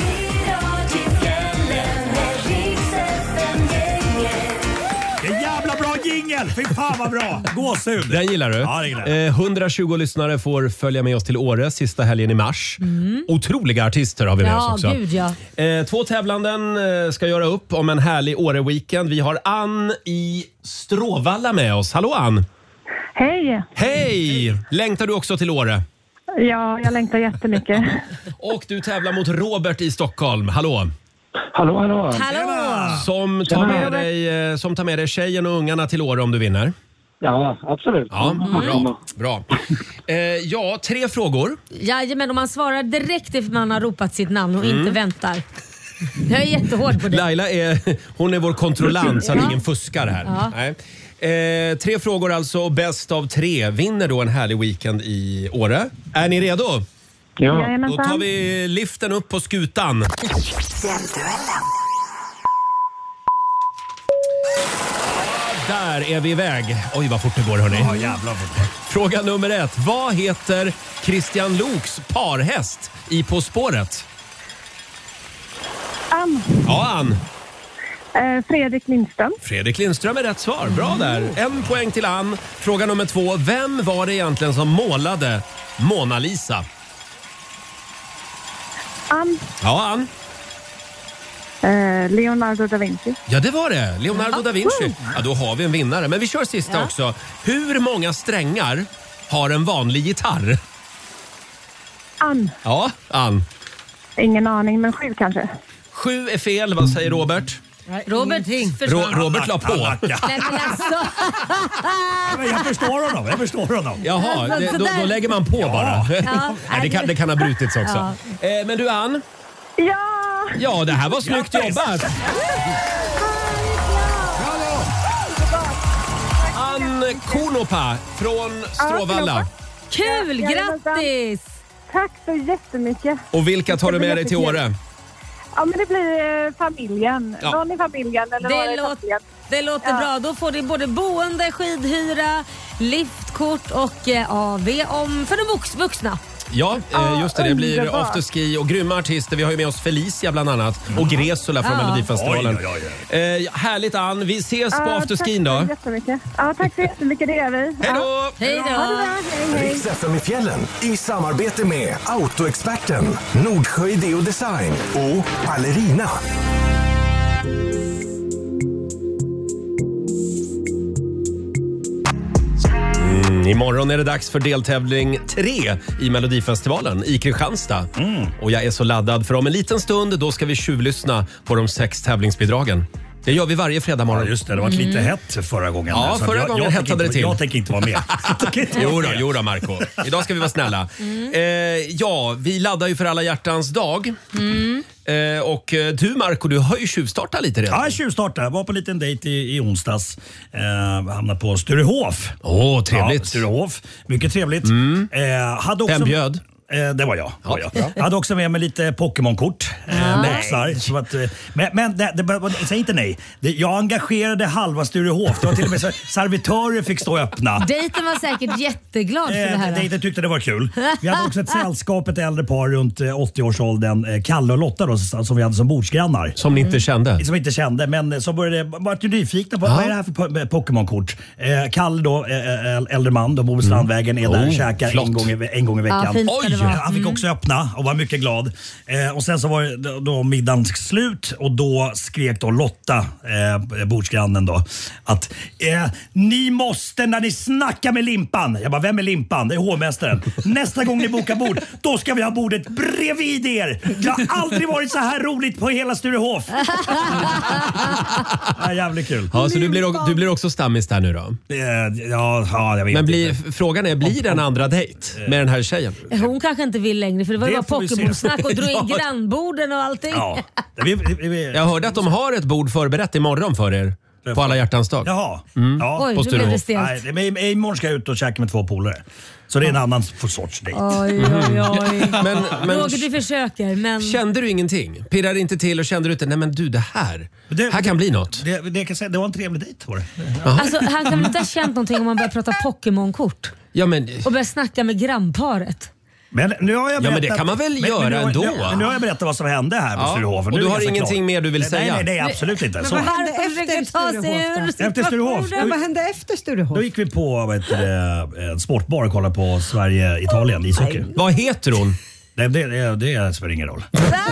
Det är jävla bra jingel! Fy fan vad bra! Gåshud! Den gillar du? Ja, det gillar jag. Eh, hundratjugo lyssnare får följa med oss till Åre sista helgen i mars. Otroliga artister har vi med Mm. Ja, oss också. gud ja. Eh, två tävlanden eh, ska göra upp om en härlig Åre-weekend. Vi har Ann i Stråvalla med oss. Hallå Ann! Hej! Hej! Längtar du också till Åre? Ja, jag längtar jättemycket. Och du tävlar mot Robert i Stockholm. Hallå! Hallå, hallå! Hallå! Som tar, med dig, eh, som tar med dig tjejen och ungarna till Åre om du vinner. Ja, absolut. Ja, Mm. bra. bra. Eh, ja, tre frågor. Jajamän, om man svarar direkt efter man har ropat sitt namn och Mm. inte väntar. Jag är jättehård på det. Laila är, hon är vår kontrollant så att Ja. ingen fuskar här. Ja. Nej. Eh, tre frågor alltså, bäst av tre vinner då en härlig weekend i Åre. Är ni redo? Ja. Då Jajamensan. tar vi liften upp på skutan. Där är vi iväg. Oj vad fort det går hörni. Ja, jävlar fort. Fråga nummer ett. Vad heter Christian Loks parhäst i På spåret? Ann. Ja, Ann. Eh, Fredrik Lindström. Fredrik Lindström är rätt svar. Bra där. En poäng till Ann. Fråga nummer två. Vem var det egentligen som målade Mona Lisa? Ann. Ja, Ann. Eh, Leonardo da Vinci. Ja, det var det. Leonardo da Vinci. Ja, då har vi en vinnare. Men vi kör sista Ja. också. Hur många strängar har en vanlig gitarr? Ann. Ja, Ann. Ingen aning, men sju kanske. Sju är fel. Vad säger Robert? Robert Ro- försvann. Robert la på. Nej, men alltså. Men jag förstår honom. Jag förstår honom. Jaha, det, då, då lägger man på bara. Ja. Nej, det, kan, det kan ha brutits också. Eh, men du Ann, Ja! ja det här var snyggt jobbat. Ann Konopa från Stråvalla. Kul, grattis! Tack så jättemycket. Och vilka tar du med dig till Åre? Ja, men det blir eh, familjen. Ja. Någon i familjen eller några Det, i låt, familjen. det låter Ja. bra. Då får du både boende, skidhyra, liftkort och eh, A V om för de vux, vuxna. Ja, eh, just det. Det blir underbart. afterski och grymma artister. Vi har ju med oss Felicia bland annat och Gresula från Ja. Melodifestivalen. Oj, oj, Eh, härligt Ann. Vi ses på Ja, afterskin tack då. så jättemycket. Ja, tack så jättemycket. Det gör vi. Hej då! Hej Ha det då! bra. Hej, hej. Rix F M i fjällen i samarbete med Autoexperten, Nordsjö Idé och Design och Ballerina. Mm, imorgon är det dags för deltävling tre i Melodifestivalen i Kristianstad. Och jag är så laddad för om en liten stund då ska vi tjuvlyssna på de sex tävlingsbidragen. Det gör vi varje fredag morgon. Ja, just det. Det var lite hett förra gången. Ja, Så förra jag, gången jag hettade tänker det inte- till. Jag tänker inte vara med. Jag tänker inte vara Jo då, med. jo då Marco. Idag ska vi vara snälla. Eh, ja, vi laddar ju för alla hjärtans dag. Eh, och eh, du Marco, du har ju tjuvstartat lite redan. Ja, jag tjuvstartade. Jag var på en liten dejt i, i onsdags. Eh, hamnade på Sturehof. Åh, trevligt. Ja, Sturehof. Mycket trevligt. Eh, hade också, Vem bjöd? Eh, det var jag. Ja, var jag. bra. jag hade också med mig lite Pokémon-kort. Eh, boxar. Så att, eh, men men det, det, säg inte nej. Det, jag engagerade halva Sturehof. Det var till och med så servitörer fick stå och öppna. Dejten var säkert jätteglad för det Eh, här. Dejten tyckte det var kul. Vi hade också ett sällskap, ett äldre par runt eh, åttio-årsåldern. Eh, Kalle och Lotta då, som vi hade som bordsgrannar. Som ni inte kände? Som inte kände, men så började var ju nyfikna på vad är det här för po- Pokémon-kort. Eh, Kalle då, eh, äldre man, de bor på Strandvägen, är där och Oh, käkar flott. en gång, i, en gång i veckan. Ja, fint ska det det var. Han fick Mm. också öppna och var mycket glad. Eh, och sen så var det då, då middagen slut och då skrek då Lotta, eh, bordsgrannen då, att eh, ni måste när ni snackar med Limpan. Jag bara, vem är Limpan? Det är hovmästaren. Nästa gång ni bokar bord, då ska vi ha bordet bredvid er. Det har aldrig varit så här roligt på hela Sturehof. Ja, jävligt kul. Ja, så du blir, du blir också stammis där nu då? Eh, ja, ja, jag vet Men blir, inte. frågan är, blir det en andra dejt med den här tjejen? Hon kanske inte vill längre för det var ju Det bara får vi se. Pokémon-snack och drog in Ja. grannborden och allting. Ja. Vi, vi, vi, Jag hörde att de har ett bord förberett imorgon för er. På alla hjärtans dag. Jaha. Mm. Ja. Oj, på nu blev det Sturehof. stelt. Nej, men imorgon ska jag ut och käka med två polare. Så det är en annan sorts dejt. Oj, oj, oj. Men, men Roger, du försöker, men... kände du ingenting? Pirrade inte till och kände du inte, nej men du det här, Det, här kan bli något? Det, det, jag kan säga, det var en trevlig dejt var det. Alltså, han kan väl inte ha känt någonting om man börjar prata Pokémon-kort Ja men, och börjar snacka med grannparet. Men nu har jag Ja, men det berättat- kan man väl men, göra men nu, har- ändå? Nu, men nu har jag berättat vad som hände här på Ja, Sturehof. och Nu du är har jag så ingenting klar. mer du vill nej, säga? Nej, nej, absolut inte. Så. vad hände Varför efter försöker ta sig Sturehof ur då? Efter Sturehof. Men vad hände efter Sturehof? Då gick vi på vad heter det, en sportbar och kollade på Sverige-Italien i ishockey. Vad heter hon? Det, det, det, det spelar ingen roll.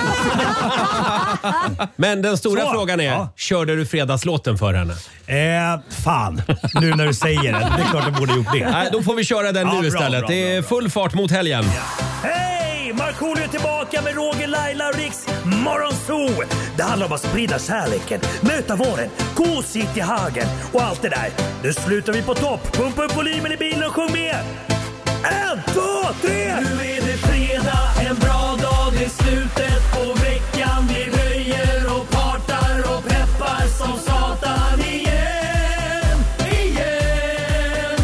Men den stora Så, frågan är, ja. körde du fredagslåten för henne? Eh, fan, nu när du säger det. Det är klart jag borde gjort det. Nej, då får vi köra den Ja, nu bra, istället. bra, det är bra, full fart mot helgen. Hej! Markoolio är tillbaka med Roger, Laila och Riks Morgonzoo. Det handlar om att sprida kärleken, möta våren, gosigt i hagen och allt det där. Nu slutar vi på topp. Pumpa upp volymen i bilen och sjung med. En, två, tre! Nu är det fredag, en bra dag, det är slutet på veckan. Vi röjer och partar och peppar som satan igen. Igen,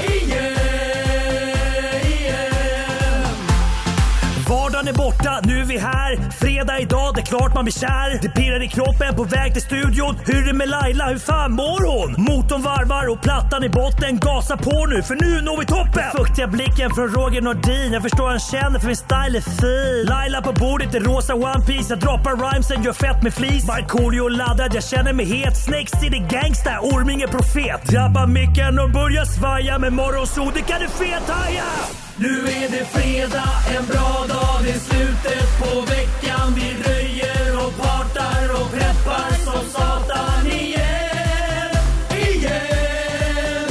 igen, igen. Vardagen är borta, nu är vi här. Fredag idag, det är klart man blir kär. Det pirrar i kroppen på väg till studion. Hur är det med Laila, hur fan mår hon? Motorn varvar och plattan i botten. Gasa på nu, för nu når vi toppen. Fuktiga blicken från Roger Nordin. Jag förstår han känner för min style är fin. Laila på bordet i rosa One Piece. Jag droppar rhymesen, gör fett med flis. Markoolio laddad, jag känner mig het. Snake City gangsta, Orminge profet. Drabbar micken och börjar svaja. Med Morgonzoo, det kan du fethaja. Nu är det fredag, en bra dag, det är slutet på veckan. Vi röjer och partar och peppar som satan igen. Igen,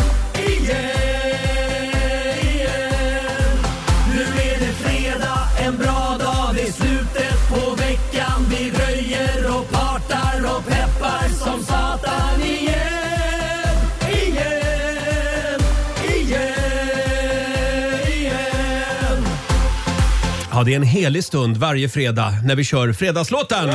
igen, igen. Nu är det fredag, en bra dag, det är slutet på veckan. Vi röjer och partar och peppar som satan igen. Igen, igen, igen. Ja, det är en helig stund varje fredag när vi kör fredagslåten.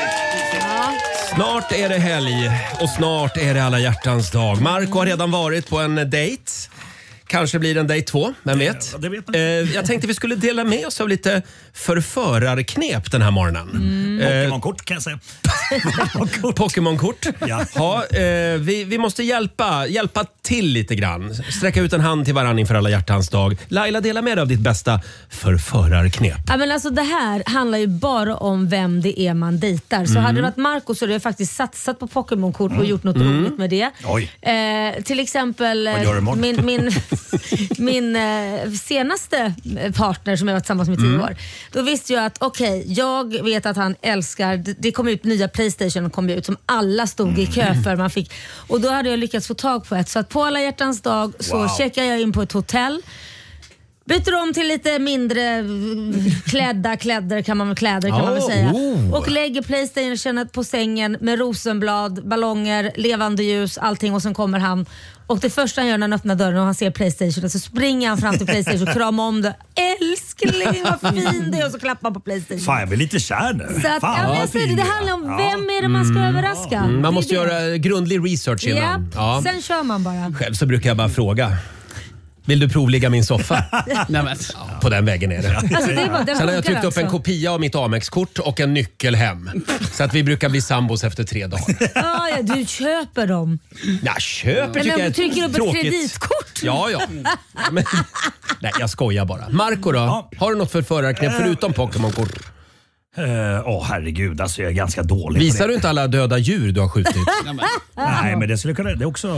Snart är det helg och snart är det alla hjärtans dag. Marco har redan varit på en dejt. Kanske blir det en dejt två, vem vet? det vet man. Eh, jag tänkte vi skulle dela med oss av lite förförarknep den här morgonen. Mm. Eh, Pokémon-kort kan jag säga. Pokémon-kort. Ja. Ja, eh, vi, vi måste hjälpa, hjälpa till lite grann. Sträcka ut en hand till varann inför alla hjärtans dag. Laila, dela med dig av ditt bästa förförarknep. Ja, men alltså, det här handlar ju bara om vem det är man dejtar. Så Mm. hade det varit Marco så hade jag faktiskt satsat på Pokémon-kort och gjort något Mm. roligt med det. Oj. Eh, till exempel eh, Vad gör du imorgon? min, min, min eh, senaste partner som jag var tillsammans med i tio Mm. år. Då visste jag att okej, jag vet att han älskar, det- det kom ut nya Playstation kom ut som alla stod i kö för. Man fick, och då hade jag lyckats få tag på ett. Så att på alla hjärtans dag så Wow. checkar jag in på ett hotell. Byter om till lite mindre mm, klädda kläder kan man väl, kläder kan man väl Oh. säga. Oh. Och lägger Playstationen på sängen med rosenblad, ballonger, levande ljus, allting och sen kommer han. Och det första han gör när han öppnar dörren och han ser Playstation så springer han fram till Playstation och kramar om det. Älskling vad fin det är och så klappar han på Playstation. Fan, jag blir lite kär nu. Så att, Fan, ja, men vad jag säger, fin det, du det är. handlar om Ja. vem är det man ska överraska. Mm, Det man är måste det. göra grundlig research innan. Japp, Ja. sen kör man bara. Själv så brukar jag bara fråga. Vill du provligga min soffa? Nej, men. På den vägen är det. Alltså, det är bara- den Sen har jag funkar tryckt upp en alltså. kopia av mitt Amex-kort och en nyckel hem. Så att vi brukar bli sambos efter tre dagar. Ja, ja, du köper dem. Jag köper Men tycker om jag du trycker är upp ett tråkigt. kreditkort. Ja, ja. Men, nej, jag skojar bara. Marco då? Har du något för förarknep förutom Pokémon-kort? Åh uh, oh, herregud, alltså jag är ganska dålig Visar på det. du inte alla döda djur du har skjutit? Nej, men det skulle kunna... Det är också...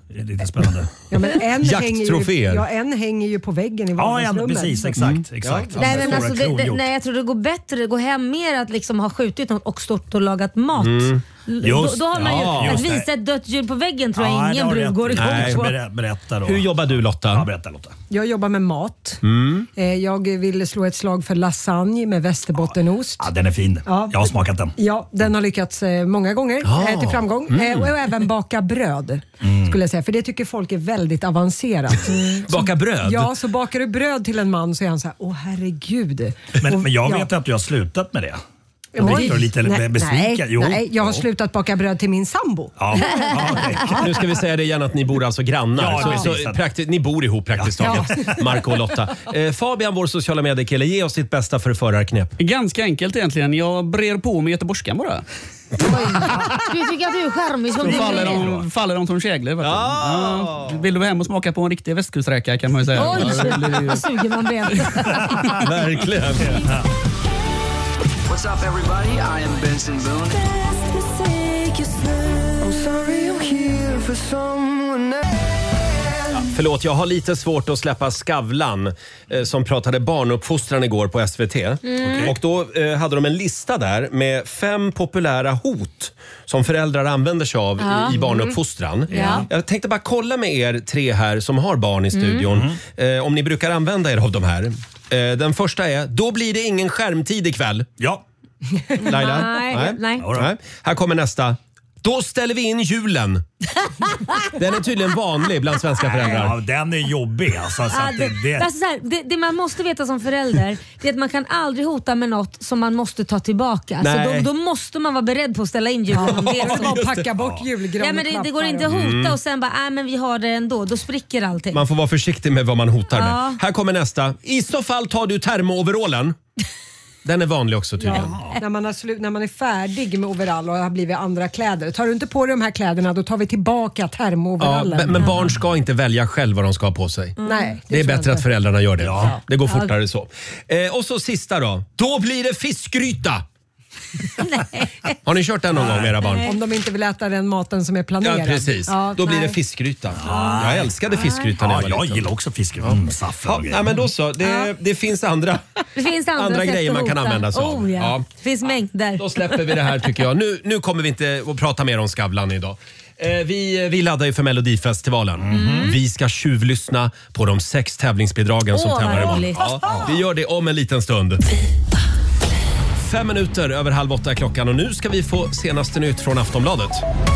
Det är lite spännande. Ja, men en Jakttroféer. hänger ju, ja, en hänger ju på väggen i vardagsrummet. Ja, precis. Exakt. exakt. Ja. Nej, men alltså, det, det, nej, jag tror det går bättre. Det går hem mer att liksom ha skjutit något och stått och lagat mat. Mm. Då, då har man ju, ja, att just visa ett dött djur på väggen tror jag Ja, ingen det har brud rätt. går igång Nej. på. Ber- Berätta då. Hur jobbar du Lotta? Ja, berätta Lotta. Jag jobbar med mat. Mm. Eh, Jag ville slå ett slag för lasagne med västerbottenost. Ja, den är fin. Ja. Jag har smakat den. Ja, den har lyckats eh, många gånger Ja. eh, till framgång. Mm. Eh, och även baka bröd, skulle jag säga. För det tycker folk är väldigt avancerat. Baka bröd? Ja, så bakar du bröd till en man så är han så här, åh herregud. Men, Och, men jag ja. vet att du har slutat med det. Oj. Jag är lite nej, besviken. nej, Jo. nej, jag har Jo. slutat baka bröd till min sambo. Ja. Ja, Nu ska vi säga det igen att ni bor alltså grannar. Ja, så, precis. så prakti- ni bor ihop praktiskt Ja. taget, Marco och Lotta. Eh, Fabian, vår sociala mediekille, ge oss sitt bästa för förarknep. Ganska enkelt egentligen. Jag brer på med göteborgskan bara. Du tycker att du är charmig som Då du faller är. de, faller de som käglor. vet du. Ja. Ja. Vill du hem och smaka på en riktig västkusträka kan man ju säga. Oj, Ja, det blir ju- vad suger man blev. Verkligen. What's up everybody? I am Benson Boone. I'm sorry I'm here for someone else. Förlåt, jag har lite svårt att släppa Skavlan eh, som pratade barnuppfostran igår på S V T. Mm. Och då eh, hade de en lista där med fem populära hot som föräldrar använder sig av Ja. i, i barnuppfostran. Ja. Jag tänkte bara kolla med er tre här som har barn i studion. Eh, om ni brukar använda er av de här. Eh, den första är, då blir det ingen skärmtid ikväll. Ja. Laila? Nej, nej. Nej. Här kommer nästa. Då ställer vi in julen. Den är tydligen vanlig bland svenska föräldrar. Ja, den är jobbig alltså. Så Ja, att det, det, det, alltså så här, det, det man måste veta som förälder det är att man kan aldrig hota med något som man måste ta tillbaka. Nej. Så då, då måste man vara beredd på att ställa in julen om det är så. Och packa bort julgran Ja, men det, och det går inte att klappar. hota Mm. och sen bara, nej men vi har det ändå. Då spricker allting. Man får vara försiktig med vad man hotar med. Ja. Här kommer nästa. I så fall tar du termooverallen. Den är vanlig också tydligen. Ja. När, man har slut, när man är färdig med overall och har blivit andra kläder. Tar du inte på dig de här kläderna då tar vi tillbaka Ja, termooverallen. men, men barn ska inte välja själv vad de ska ha på sig. Mm. Nej, Det är tror jag bättre att inte. föräldrarna gör det. Ja. Det går Ja. fortare så. Eh, och så sista då. Då blir det fiskgryta. Har ni kört den någon gång med era barn? Om de inte vill äta den maten som är planerad. Ja, precis. Ja, Då blir nej. det fiskgryta. Jag älskade fiskgryta när ja, jag var jag liten. gillar också fisk. Mm, saffran Ja, och grejer. nej, men då så. Det, det finns andra, Det finns andra, andra sätt grejer att man kan hota. använda sig av. Oh, ja. Ja. Det finns mängder. Då släpper vi det här tycker jag. Nu, nu kommer vi inte att prata mer om Skavlan idag. Eh, vi, vi laddar ju för Melodifestivalen. Vi ska tjuvlyssna på de sex tävlingsbidragen som Åh, tävlar vad imorgon. roligt. Ja, vi gör det om en liten stund. Fem minuter över halv åtta är klockan och nu ska vi få senaste nytt från Aftonbladet.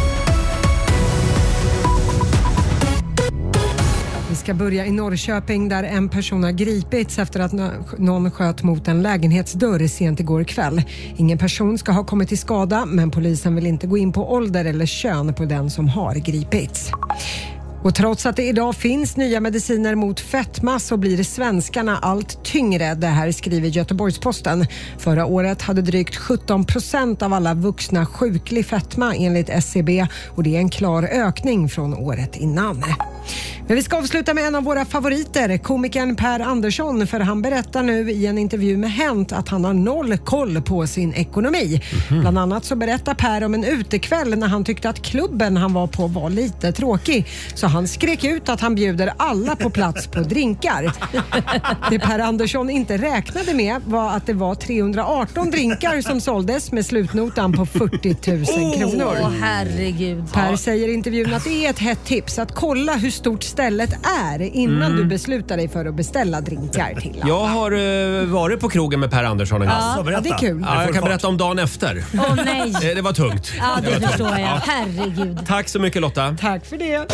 Vi ska börja i Norrköping där en person har gripits efter att nå- någon sköt mot en lägenhetsdörr sent igår kväll. Ingen person ska ha kommit till skada men polisen vill inte gå in på ålder eller kön på den som har gripits. Och trots att det idag finns nya mediciner mot fetma så blir svenskarna allt tyngre. Det här skriver Göteborgs-Posten. Förra året hade drygt sjutton procent av alla vuxna sjuklig fetma enligt S C B och det är en klar ökning från året innan. Men vi ska avsluta med en av våra favoriter, komikern Per Andersson, för han berättar nu i en intervju med Hänt att han har noll koll på sin ekonomi. Bland annat så berättar Per om en utekväll när han tyckte att klubben han var på var lite tråkig. Så han skrek ut att han bjuder alla på plats på drinkar. Det Per Andersson inte räknade med var att det var trehundraarton drinkar som såldes med slutnotan på fyrtio tusen kronor. Åh, herregud. Per säger i intervjun att det är ett hett tips att kolla hur stort stället är innan Mm. du beslutar dig för att beställa drinkar till alla. Jag har uh, varit på krogen med Per Andersson en gång. Ja, ja, det är kul. Ja, jag kan berätta om dagen efter. Åh nej. Eh, Det var tungt. Ja, det var tungt. förstår jag. Ja. Herregud. Tack så mycket Lotta. Tack för det.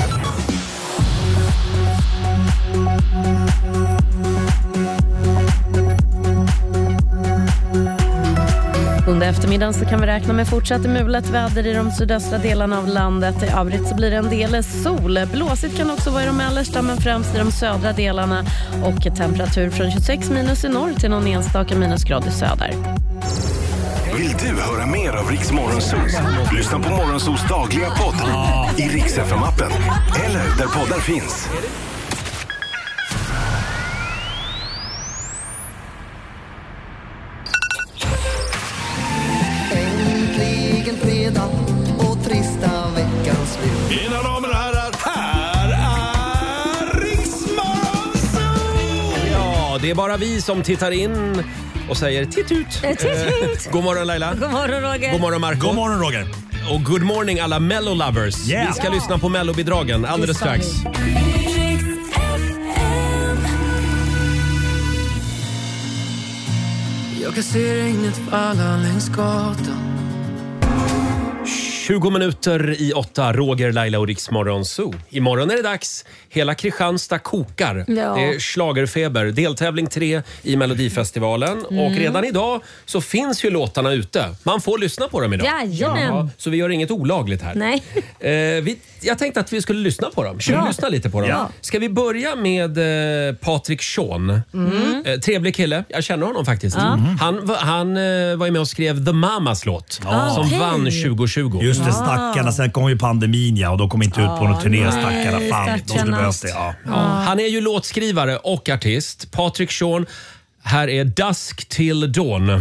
Under eftermiddagen så kan vi räkna med fortsatt mulet väder i de sydöstra delarna av landet. I övrigt så blir det en del sol. Blåsigt kan också vara i de mellersta men främst i de södra delarna. Och temperatur från tjugosex minus i norr till någon enstaka minusgrad i söder. Vill du höra mer av Rix Morgonzoo? Lyssna på Morgonzoos dagliga podd i Rix F M-appen eller där poddar finns. Äntligen fredag och trista veckans slut. Mina damer och herrar, här Ja, det är bara vi som tittar in och säger titt ut. Titt ut. Eh, god morgon Laila. God morgon Roger. God morgon Marco. God morgon Roger. Och good morning alla Mello-lovers. Yeah. Vi ska Ja. lyssna på Mello-bidragen alldeles Det ska vi. strax. Jag kan se regnet falla längs gatan. tjugo minuter i åtta, Roger, Laila och Riksmorgon Zoo. Imorgon är det dags. Hela Kristianstad kokar. Ja. Det är schlagerfeber. Deltävling tre i Melodifestivalen. Mm. Och redan idag så finns ju låtarna ute. Man får lyssna på dem idag. Jajamän. Ja, så vi gör inget olagligt här. Nej. Eh, vi, jag tänkte att vi skulle lyssna på dem. Ja. Lyssna lite på dem. Ja. Ska vi börja med eh, Patrik Sean. Mm. Eh, trevlig kille. Jag känner honom faktiskt. Ja. Han, va- han eh, var ju med och skrev The Mamas låt. Ja. Som Okej. vann tjugo tjugo. Just det, stackarna. Sen kom ju pandemin ja, och då kom inte ut på någon turné. nej, Stackarna. Fan, de skulle stackarna. behövt det. Ja. Ja, han är ju låtskrivare och artist. Patrik Sean. Här är Dusk till Dawn.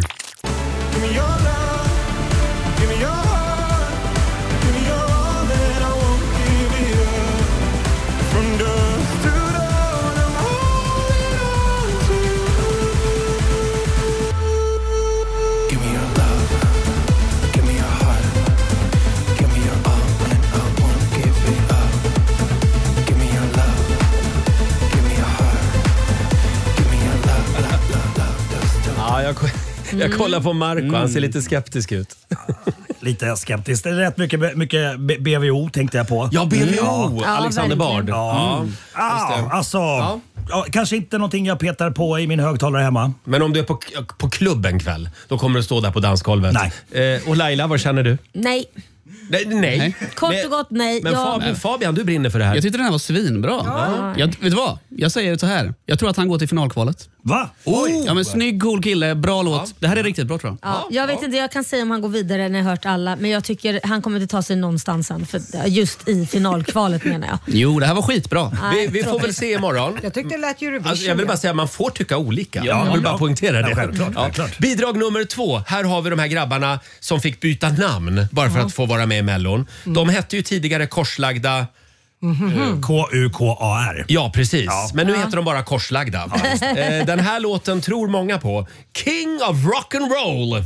Ja, jag, jag kollar på Marco. Han ser lite skeptisk ut. Lite skeptisk. Det är rätt mycket, mycket B- B V O tänkte jag på. Ja, B V O. Ja, Alexander verkligen. Bard. Ja. Mm. Ah, alltså, Ja. ja, kanske inte någonting jag petar på i min högtalare hemma. Men om du är på, på klubb en kväll, då kommer du stå där på dansgolvet. Nej. Eh, och Laila, vad känner du? Nej. Nej. nej. Nej. Kort Men- och gott nej. Men Jag- Fabian, Fabian, du brinner för det här. Jag tyckte den här var svinbra. Ja. Jag, vet du vad? Jag säger det så här. Jag tror att han går till finalkvalet. Va? Oj! Ja, men snygg, cool kille, bra låt. Det här är riktigt bra tror jag. Ja, jag vet inte, jag kan säga om han går vidare när jag hört alla, men jag tycker han kommer inte ta sig någonstans än, för just i finalkvalet menar jag. Jo, det här var skitbra. Vi, vi får väl se imorgon. Jag tyckte det lät Eurovision. Alltså, jag vill bara säga att man får tycka olika. Ja, jag vill bara ja. poängtera det. Ja, självklart, självklart. Bidrag nummer två. Här har vi de här grabbarna som fick byta namn bara för att få vara med i Mellon. De hette ju tidigare Korslagda... K U K A R. Ja, precis. Ja. Men nu heter de bara Korslagda. Eh, Den här låten tror många på. King of Rock'n'Roll.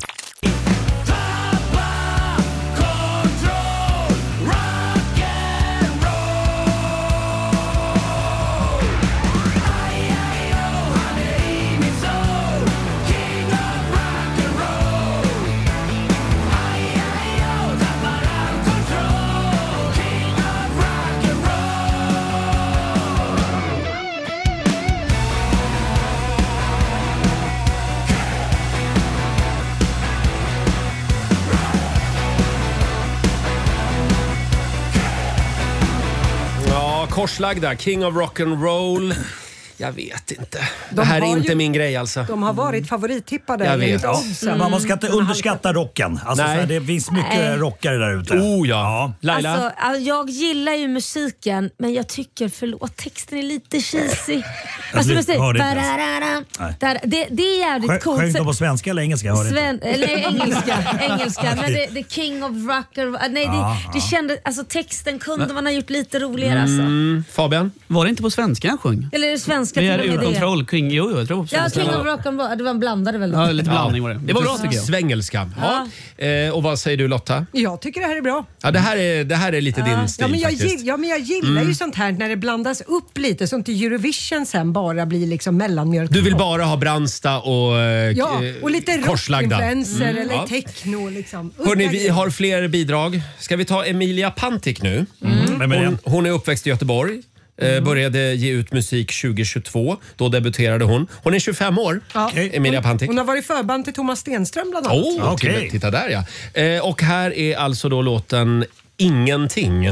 Ja, Korslagda, King of Rock'n'Roll. Jag vet inte. Det De här är har inte ju- min grej alltså. De har varit favorittippade Jag vet. enligt Ja. oddsen. Man ska inte underskatta rocken. Alltså, Nej. så här, det finns mycket Nej. rockare där ute. Oh ja. Laila? Alltså, alltså, jag gillar ju musiken, men jag tycker, förlåt, texten är lite cheesy. Alltså, du säger, hörde inte ens. bararara, Nej. där, det, det är jävligt Sjö- coolt. Sjöng de på svenska eller engelska? Jag hörde inte. Sven, eller engelska, engelska. Men det, det King of Rock and Nej, det, Ja, det kände, alltså texten kunde man ha gjort lite roligare alltså. Mm, Fabian? Var det inte på svenska han sjöng? Eller är det svenska Vi till är och med ur det? kontroll, King. Jo, jag tror på Ja, svenska. King of Rock and Roll. Det var en blandare väl? Ja, lite blandning var det. Det var bra tycker jag. Svengelska. Ja. Eh, och vad säger du Lotta? Jag tycker det här är bra. Ja, det här är, det här är lite din stil Ja men, jag faktiskt. gill, ja, men jag gillar Mm. ju sånt här när det blandas upp lite, så inte Eurovision sen bara blir liksom mellanmjölk. Du vill bara ha Brandsta och eh, Ja, eh, och lite Korslagda. rockinfluencer Mm. eller Ja. techno liksom. Hörrni, Udda vi grejer. har fler bidrag. Ska vi ta Emilia Pantik nu? Vem är det? Hon, hon är uppväxt i Göteborg. Eh, började ge ut musik tjugohundratjugotvå. Då debuterade hon. Hon är tjugofem år, Ja. Emilia Pantik. Hon har varit förband till Thomas Stenström bland annat. Oh, Okej. Titta där ja. Eh, och här är alltså då låten Ingenting.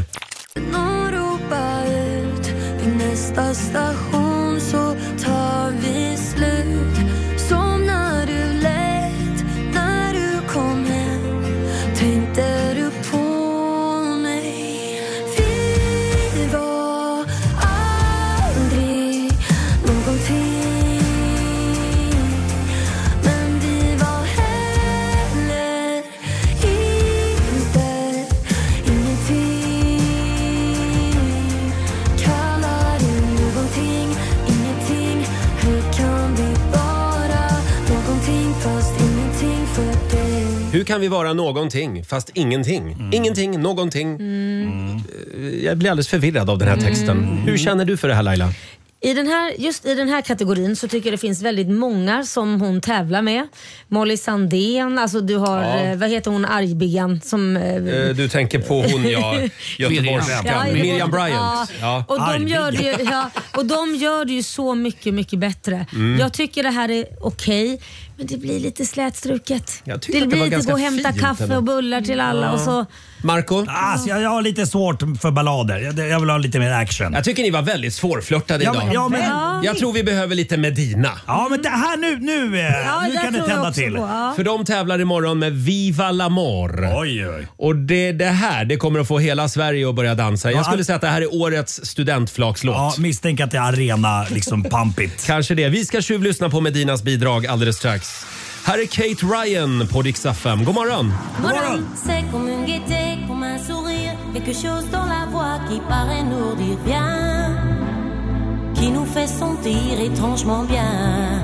Och ropa ut vid nästa station så tar vi slut. Som när du lät, när du kom hem, tänkte du på mig. Vi var aldrig någonting, men vi var heller inte ingenting. Kallar du någonting kan vi vara någonting fast ingenting. Mm. Ingenting, någonting. Mm. Jag blir alldeles förvirrad av den här texten. Mm. Hur känner du för det här, Laila? I den här, just i den här kategorin så tycker jag det finns väldigt många som hon tävlar med. Molly Sandén, alltså du har, ja. vad heter hon, Argbigan som... Eh, du tänker på hon, ja, Göteborgskan. Ja, Miriam Bryant. Ja. Ja. Och, de gör det ju, ja, och de gör det ju så mycket, mycket bättre. Mm. Jag tycker det här är okej. Okay. Men det blir lite slätstruket. Det blir det lite gå och hämta kaffe eller? Och bullar till alla ja. och så... Marco? Alltså, jag har lite svårt för ballader. Jag, jag vill ha lite mer action. Jag tycker ni var väldigt svårflörtade ja, idag. Men, ja, men, ja. Jag tror vi behöver lite Medina. Ja, men det här nu, nu, ja, nu kan det tända till. På, ja. För de tävlar imorgon med Viva l'Amor. Oj, oj. Och det, det här, det kommer att få hela Sverige att börja dansa. Jag skulle säga att det här är årets studentflakslåt. Ja, misstänk att det är arena, liksom pampigt. Kanske det. Vi ska tjuvlyssna på Medinas bidrag alldeles strax. Här är Kate Ryan på Rix F M. God morgon! God morgon! C'est comme une gaieté, comme un sourire, quelque chose dans la voix qui paraît nous dire bien, qui nous fait sentir étrangement bien.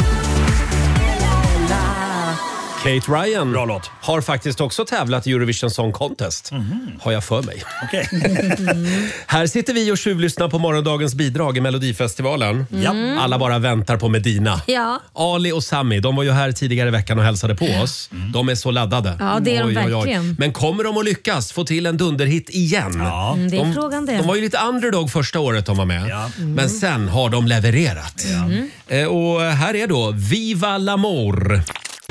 Kate Ryan har faktiskt också tävlat i Eurovision Song Contest. Mm-hmm. Har jag för mig. Okay. Här sitter vi och tjuvlyssnar på morgondagens bidrag i Melodifestivalen. Mm. Alla bara väntar på Medina. Ja. Ali och Sami, de var ju här tidigare i veckan och hälsade på oss. Mm. De är så laddade. Ja, det är de oj, verkligen. Oj, oj. Men kommer de att lyckas få till en dunderhit igen? Ja. Mm, det är de, frågan det. De var ju lite underdog första året de var med. Ja. Mm. Men sen har de levererat. Mm. Eh, och här är då Viva l'Amor.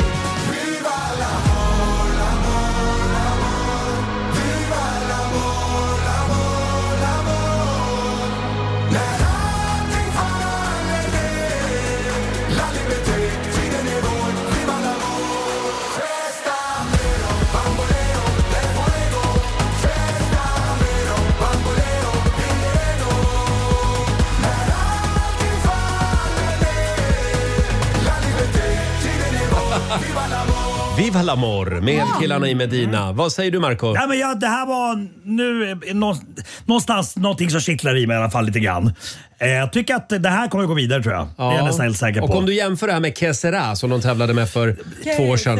Viva l'Amor med killarna i Medina. Vad säger du, Marco? Ja, men ja, det här var nu någonstans någonting som kittlar i mig i alla fall lite grann. Jag tycker att det här kommer att gå vidare, tror jag. Ja. Det är jag nästan helt säker på. Och om du jämför det här med Kesera som de tävlade med för Kesera. två år sedan.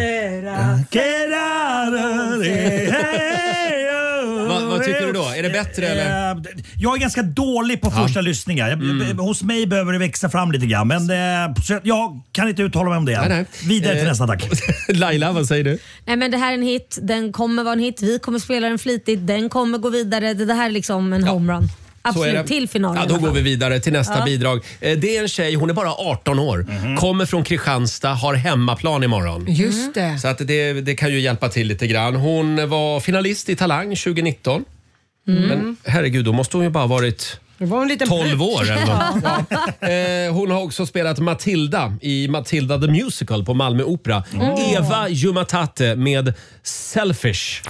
Va, vad tycker du då? Är det bättre eller? Jag är ganska dålig på första ja. lyssningar. Mm. Hos mig behöver det växa fram lite grann. Men det, jag kan inte uttala mig om det. Nej, nej. Vidare till eh, nästa, tack. Laila, vad säger du? Nej, men det här är en hit. Den kommer vara en hit. Vi kommer spela den flitigt. Den kommer gå vidare. Det här är liksom en ja. homerun. Absolut, till finalen. Ja, då går vi vidare till nästa ja. bidrag. Det är en tjej, hon är bara arton år. Mm-hmm. Kommer från Kristianstad, har hemmaplan imorgon. Just det. Så att det, det kan ju hjälpa till lite grann. Hon var finalist i Talang tjugonitton. Mm. Men herregud, då måste hon ju bara varit tolv år eller något. Ja. Eh, hon har också spelat Matilda i Matilda the Musical på Malmö Opera. Mm. Eva Jumatate med Selfish.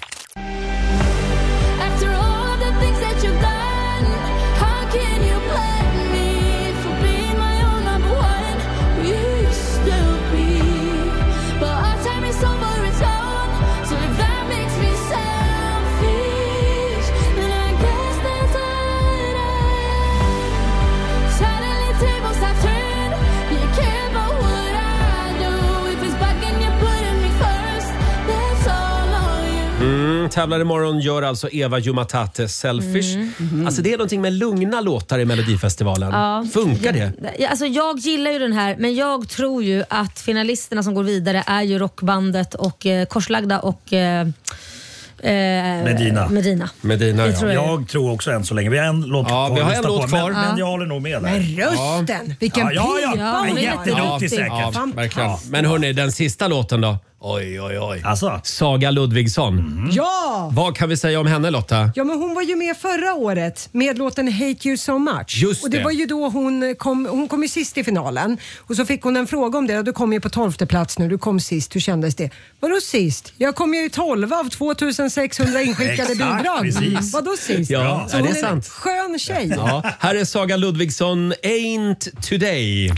Tävlar imorgon gör alltså Eva Jumatate Selfish. Mm. Mm. Alltså det är någonting med lugna låtar i Melodifestivalen. Ja. Funkar det? Jag, alltså jag gillar ju den här, men jag tror ju att finalisterna som går vidare är ju Rockbandet och eh, Korslagda och eh, Medina. Medina. Medina ja. tror jag. jag tror också än så länge. Vi har en låt ja, kvar. Vi har en låt kvar. Men, men jag håller nog med där. Men rösten! Ja. Vilken ja, ja, ja. ja, ja, jätteduktig säkert. Ja, verkligen. Ja. Men hörni, den sista låten då? Oj, oj, oj. Alltså. Saga Ludvigsson. Mm. Ja! Vad kan vi säga om henne, Lotta? Ja, men hon var ju med förra året med låten Hate You So Much. Just och det, det var ju då hon kom, hon kom ju sist i finalen. Och så fick hon en fråga om det. Du kom ju på tolfte plats nu. Du kom sist. Hur kändes det? Vadå sist? Jag kom ju i tolv av tvåtusensexhundra inskickade bidrag. Precis. Vadå sist? Ja, så är hon det är sant? En skön tjej. Ja, här är Saga Ludvigsson, Ain't Today.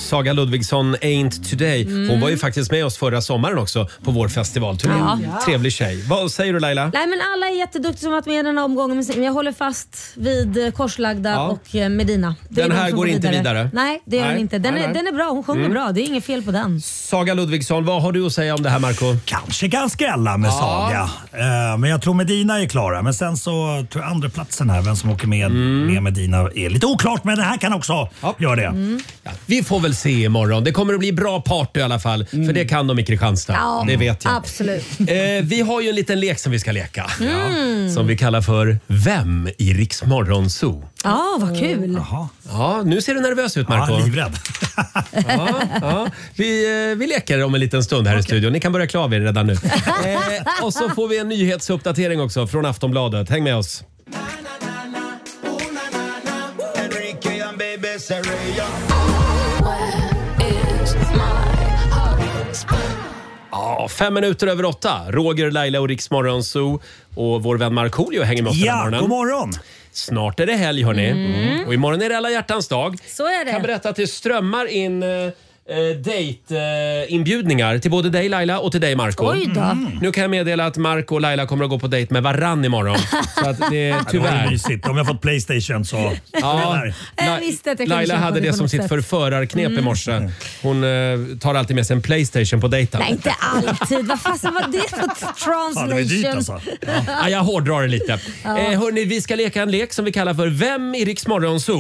Saga Ludvigsson, Ain't Today. Hon Mm. var ju faktiskt med oss förra sommaren också på vår festivalturné. Ja. Trevlig tjej. Vad säger du Laila? Nej, men alla är jätteduktiga som varit med i den här omgången, men jag håller fast vid eh, Korslagda Ja. och eh, Medina. Det är Den de här som går inte vidare? Nej, det gör Nej. den inte. Den, Nej, är, nej. den är bra, hon sjunger Mm. bra. Det är inget fel på den. Saga Ludvigsson, vad har du att säga om det här Marco? Kanske kan skrälla med Ja. Saga. Eh, men jag tror Medina är klara. Men sen så tror jag andra platsen här, vem som åker med, Mm. med Medina är lite oklart. Men det här kan också göra det. Mm. Ja, vi får väl se imorgon. Det kommer att bli bra party i alla fall. För det kan de i Kristianstad. Ja, det vet jag. absolut. Eh, vi har ju en liten lek som vi ska leka. Mm. Som vi kallar för Vem i Rix Morgon Zoo. Ja, vad kul. Ja, nu ser du nervös ut Marco. Ja, livrädd. Ja, ja. Vi, eh, vi leker om en liten stund här i studion. Ni kan börja klä av er redan nu. Eh, och så får vi en nyhetsuppdatering också från Aftonbladet. Häng med oss. Ja, fem minuter över åtta. Roger, Laila och Rix Morgon Zoo. Och vår vän Markoolio hänger med oss den här Ja, morgonen. god morgon. Snart är det helg hörni. Mm. Och imorgon är det alla hjärtans dag. Så är det. Jag kan berätta att det strömmar in eh, dejtinbjudningar eh, till både dig Laila och till dig Marco. Oj då. Mm. Nu kan jag meddela att Marco och Laila kommer att gå på dejt med varann imorgon. Så att det är Ja, det var ju tyvärr. mysigt. Om jag fått Playstation så... Ja, Jag visste att jag kunde Laila köpa hade det det på som något sitt sätt. förförarknep i morse. Hon eh, tar alltid med sig en Playstation på dejten. Nej, inte alltid. Vad fasen var det för Fan, det var dyrt translation? alltså. Ja, jag hårdrar det lite. Ja. Eh, hörni, vi ska leka en lek som vi kallar för Vem i Rix Morgon Zoo?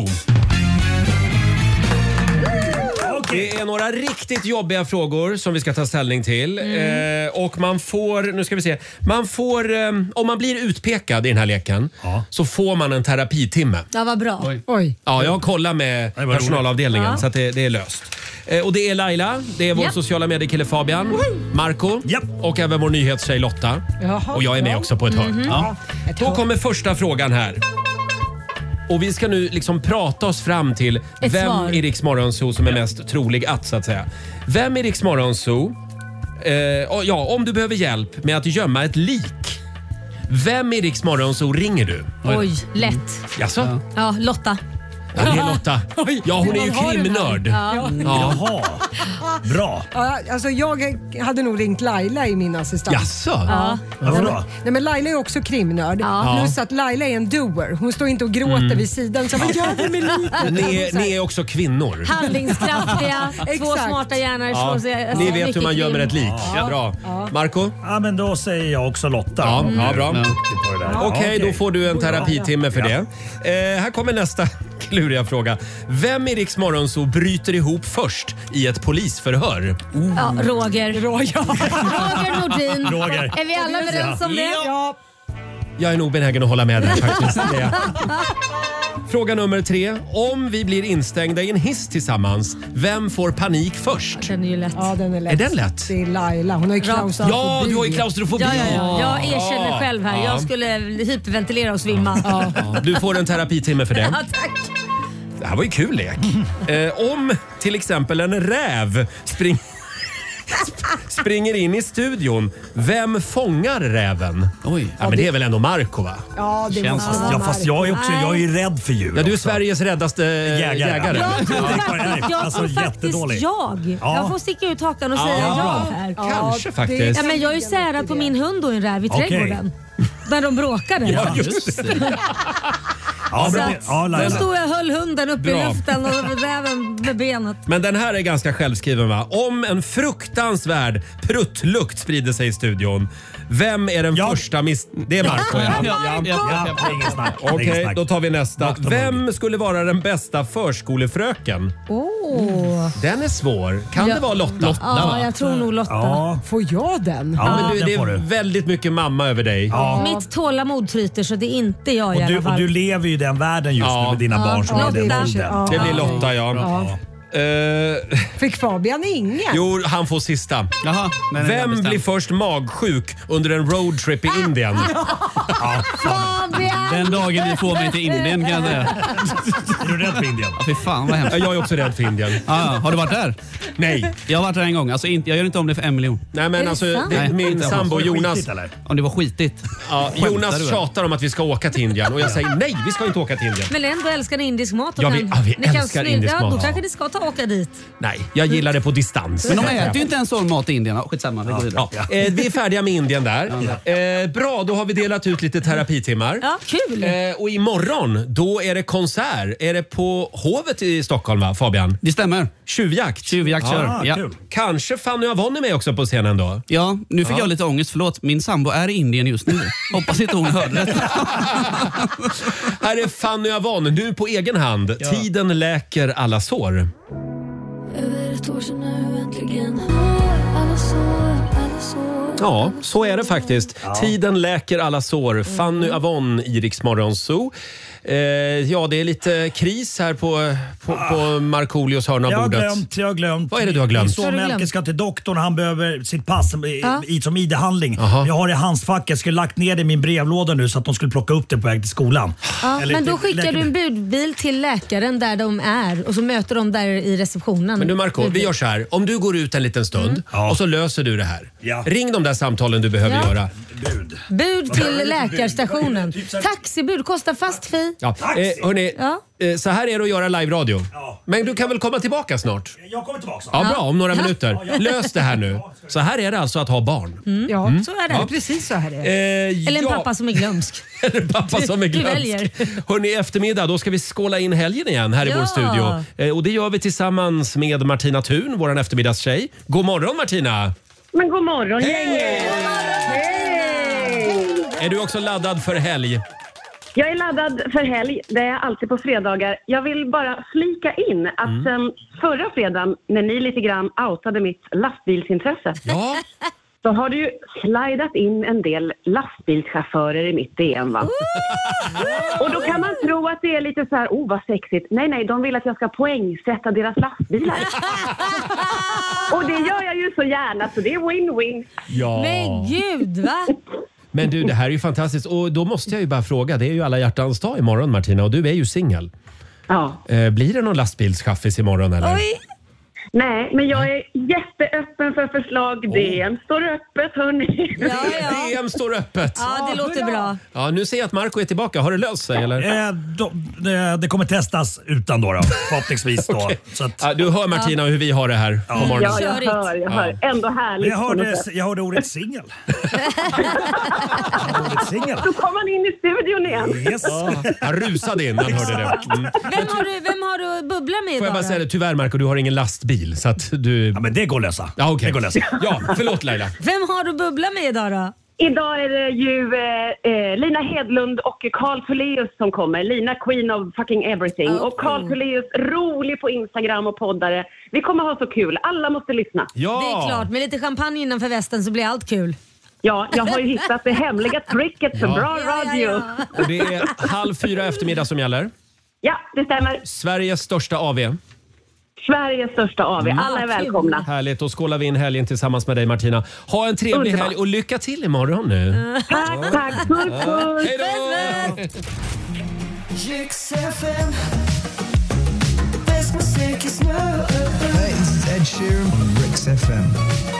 Det är några riktigt jobbiga frågor som vi ska ta ställning till. Mm. Eh, och man får, nu ska vi se, man får, eh, om man blir utpekad i den här leken så får man en terapitimme. Ja, vad bra. Oj. Ja, jag har kollat med var roligt. personalavdelningen Ja. så att det, det är löst. Eh, och det är Laila, det är vår Japp. sociala mediekille Fabian, Marco och även vår nyhetstjej Lotta. Jaha. Och jag är med Ja. också på ett hörn. Mhm. Ja. Då kommer första frågan här. Och vi ska nu liksom prata oss fram till Ett vem svar. i Rix Morgon Zoo som är mest trolig att så att säga. Vem i Rix Morgon Zoo, eh, och ja, om du behöver hjälp med att gömma ett lik. Vem i Rix Morgon Zoo ringer du? Oj, lätt. Jaså? Ja, Lotta. Ja, det är Lotta. Ja, hon är ju Vad har den här? krimnörd. Ja. Ja. Jaha, bra. Ja, alltså jag hade nog ringt Laila i min assistans. Jaså? Ja. Varför Nej, då? men, nej, men Laila är också krimnörd. Ja. Plus att Laila är en doer. Hon står inte och gråter Mm. vid sidan. Så vad gör vi med livet? Ni, är- ni är också kvinnor. Handlingskraftiga, två Exakt. smarta hjärnor. Ja. slår sig- alltså, Ni vet hur mycket man gömmer krim. ett lik. Ja. Bra. Ja. Marco? Ja, men då säger jag också Lotta. Ja, Hon ja, är bra. duktig på det där. Okej, Ja, då får du en terapitimme för Ja. det. Eh, här kommer nästa kluriga fråga. Vem i Rix Morgon Zoo bryter ihop först i ett polisförhör? Ja, Roger. Roger. Roger Nordin. Roger. Är vi alla överens om det? Ja. Jag är nog benägen att hålla med dig faktiskt. Det är jag. Fråga nummer tre. Om vi blir instängda i en hiss tillsammans, vem får panik först? Den är ju lätt. Ja, den är lätt. Är den lätt? Det är Laila. Hon har ju klaustrofobi. Ja, du har ju klaustrofobi. Ja, ja, ja. Jag erkänner Ja. själv här. Ja. Jag skulle hyperventilera och svimma. Ja. Ja, du får en terapitimme för det. Ja, tack. Det här var ju kul lek. Eh, om till exempel en räv spring, springer in i studion, vem fångar räven? Oj. Ja, men det är väl ändå Marco va? Ja, det Känns- måste vara Ja, fast jag är, också, jag är ju rädd för djur. Ja, du är också. Sveriges räddaste jägare. Jägare. Jag tror Ja. faktiskt, jag Alltså, tror faktiskt jättedålig. jag. Ja. Jag får sticka ut hakan och Ja, säga bra. ja här. Kanske det- faktiskt. Ja, men jag är ju särad på min hund och en räv i Okej. trädgården. När de bråkade. Ja, just det. Ja, Så bra. att, Ja, då Laila. stod jag och höll hunden uppe Bra. i luften och räven med benet. Men den här är ganska självskriven va? Om en fruktansvärd pruttlukt sprider sig i studion, vem är den Ja. första mis... Det är Marco ja. Ja, ja, ja, Ja, ja. det är ingen snack. Det är Okej, ingen snack. då tar vi nästa. Doktor Vem skulle vara den bästa förskolefröken? Åh. Den är svår. Kan Ja. det vara Lotta? Ja, jag tror nog Lotta. Ja, Får jag den? ja, Men du, den det får är du. väldigt mycket mamma över dig. Ja. Mitt tålamod tryter så det är inte jag i Och du, alla och fall. du lever ju i den världen just Ja. nu med dina Ja, barn som är i den Lotta. åldern. Ja. Det blir Lotta ja. Ja. Eh, Fick Fabian ingen? jo, han får sista. Jaha, men det är Vem bestämt. blir först magsjuk under en roadtrip i Indien? Fabian! Den dagen ni får mig till Indien kan jag säga. Är du rädd för Indien? Ja, fy fan vad hemskt. Jag är också rädd för Indien. Ja, ja. Har du varit där? Nej. Jag har varit där en gång. Alltså, inte, jag gör inte om det för en miljon. Nej Är men det alltså sant? det, Nej, min inte sambo Var det Jonas, skitigt, eller? Om det var skitigt. ja, Skämtar Jonas du, eller? tjatar om att vi ska åka till Indien och jag säger nej, vi ska inte åka till Indien. Men ändå älskar ni indisk mat. och Ja, vi- kan- ja, vi ni kan älskar snyl- indisk ja, mat. Då kanske ni ska ta ta och åka dit. Nej, jag gillar det på distans. Men de äter ju inte en sån mat i Indien. Skitsamma, vi går vidare. Ja. Eh, vi är färdiga med Indien där. Eh, bra, då har vi delat ut lite terapitimmar. Ja, kul. Eh, och imorgon, då är det konsert. Är det på Hovet i Stockholm, va, Fabian? Det stämmer. Tjuvjakt. Tjuvjakt kör. Ah, ja. kul. Kanske Fanny Avon är med också på scenen då? Ja, nu fick Ja. jag lite ångest. Förlåt, min sambo är i Indien just nu. Hoppas inte hon hörde det. Här är Fanny Avon, nu på egen hand. Ja. Tiden läker alla sår. Över ett år sedan nu äntligen har alla sår, alla sår. Ja, så är det faktiskt. Ja. Tiden läker alla sår. Fanny Avon i Rix Morgon Zoo. Eh, ja, det är lite kris här på, på, på Markoolios hörna av Jag har bordet. glömt, jag har glömt. Vad är det du har glömt? Min son Melke ska till doktorn. Han behöver sitt pass i, Ja. i, som I D-handling. Jag har det i handskfacket. Jag skulle lagt ner det i min brevlåda nu så att de skulle plocka upp det på väg till skolan. Ja, Eller men då till skickar du en läkemedel. budbil till läkaren där de är och så möter de där i receptionen. Men du Marco, vi gör så här. Om du går ut en liten stund och så löser du det här. Ja. Ring de där samtalen du behöver Ja. göra. Bud. Bud Vad är det till för läkarstationen. bud? Typ så här- Taxibud kostar fast fi. Ja. Eh, hörni, Ja. eh, så här är det att göra live-radio. Men du kan väl komma tillbaka snart? Jag kommer tillbaka. Ja, bra. Om några Ja. minuter. Lös det här nu. Så här är det alltså att ha barn. Ja, Mm. så är det. Ja. Precis så här är det. Eh, Eller en ja. pappa som är glömsk. Eller pappa som är Du glömsk. väljer. Hörrni, i eftermiddag då ska vi skåla in helgen igen här i Ja. vår studio. Eh, och det gör vi tillsammans med Martina Thun, vår eftermiddagstjej. God morgon Martina! Men god morgon gänget! Är du också laddad för helg? Jag är laddad för helg. Det är jag alltid på fredagar. Jag vill bara flika in att Mm. sen förra fredagen när ni lite grann outade mitt lastbilsintresse Ja. så har du ju slidat in en del lastbilschaufförer i mitt D M, va? Och då kan man tro att det är lite så här, oh vad sexigt. Nej, nej, de vill att jag ska poängsätta deras lastbilar. Och det gör jag ju så gärna, så det är win-win. Ja. Men gud, va? Men du, det här är ju fantastiskt. Och då måste jag ju bara fråga, det är ju alla hjärtans dag imorgon Martina och du är ju singel. Ja. Eh, blir det någon lastbilschaffis imorgon eller? Oj. Nej, men jag är jätteöppen för förslag. D M står öppet, hörni. Ja, ja. D M står öppet. Ja, det låter bra. Ja, nu ser jag att Marco är tillbaka. Har det löst sig eller? Eh, då, det, det kommer testas utan då, då förhoppningsvis. Då. Okej. Så att, Ja, du hör Martina hur vi har det här på morgonen. Ja, jag hör, jag hör. Ändå härligt. jag, på något hörde, sätt. jag hörde ordet singel. singel. Så kom han in i studion igen. Yes. Ja, han rusade in, han hörde det. Mm. Vem har du, vem har du att bubbla med idag Får jag bara då? säga det, tyvärr Marco, du har ingen lastbil så att du... Ja, men det går att lösa. Ja, okej. Det går att lösa. Ja, förlåt Laila. Vem har du att bubbla med idag då? Idag är det ju eh, eh, Lina Hedlund och Carl Tullius som kommer. Lina, queen of fucking everything. Oh. Och Carl Tullius, rolig på Instagram och poddare. Vi kommer ha så kul. Alla måste lyssna. Ja. Det är klart, med lite champagne innanför västen så blir allt kul. Ja, jag har ju hittat det hemliga tricket för Ja. bra Ja, ja, radio. ja. Och det är halv fyra eftermiddag som gäller. Ja, det stämmer. Sveriges största A V. Sveriges största A V. Alla är välkomna. Härligt, då skålar vi in helgen tillsammans med dig Martina. Ha en trevlig Underbart. helg och lycka till imorgon nu. Tack, tack. Puss, puss. Hej då! Rix F M. Bäst musik just nu. Hey, this is Ed Sheeran on Rix F M.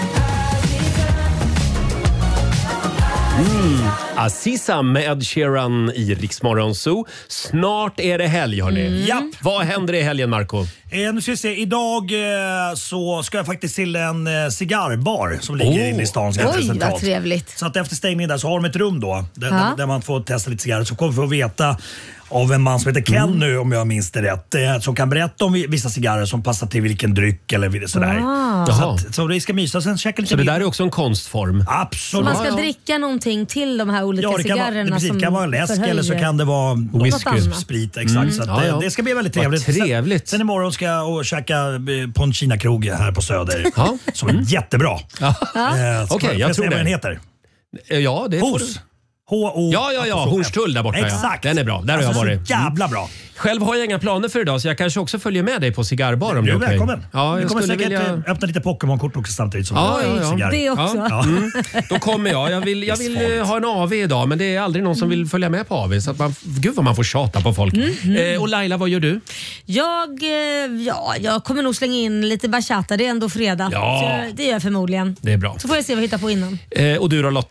Mm. Aziza med Ed Sheeran i Rix Morgon Zoo. Snart är det helg hörni. Mm. Japp. Vad händer i helgen Marco? Eh, nu ska vi se. Idag eh, så ska jag faktiskt till en eh, cigarrbar som ligger Oh. inne i stan. ganska Oj, vad centralt. trevligt. Så att efter stängningen där så har de ett rum då där, Ja. där, där man får testa lite cigarrer. Så kommer vi få veta av en man som heter Ken Mm. nu om jag minns det rätt. Eh, som kan berätta om vi- vissa cigarrer som passar till vilken dryck eller sådär. Ah. Så, Jaha. att, så vi ska mysa och sen käka lite Så det middag. där är också en konstform? Så Absolut. man ska Ja, ja. dricka någonting till de här olika Ja, det kan vara, det cigarrerna precis, som kan vara läsk förhöjer. eller så kan det vara Whisky. Något annat. sprit. Exakt. Mm. Så att, Ja, eh, ja. det ska bli väldigt Vad trevligt. trevligt. Sen, sen imorgon ska jag och käka eh, på en Kina-krog här på Söder. Ja. Som är jättebra. Ja. Eh, Okej, ska- får jag tror säga vad det. den heter. Ja, det får Hos. du. H-O. Ja, ja, ja. Hornstull där borta. Exakt. Ja. Den är bra. Där har jag Alltså, så varit. jävla bra. Själv har jag inga planer för idag så jag kanske också följer med dig på cigarrbar om Du det är är okej. välkommen. Ja, vi jag kommer skulle säkert vilja... eh, öppna lite Pokémon-kort också samtidigt som Ja, vi- ja, ja. cigarr. Det också. Ja. Ja. Mm. Då kommer jag. Jag vill, jag vill Livsfarligt. eh, ha en A V idag men det är aldrig någon som vill följa med på A V. Så att man, gud vad man får tjata på folk. Eh, och Laila, vad gör du? Jag, eh, ja, jag kommer nog slänga in lite bachata, det är ändå fredag. Ja. Så jag- det gör jag förmodligen. Det är bra. Så får jag se vad jag hittar på innan. Eh, och du då Lotta?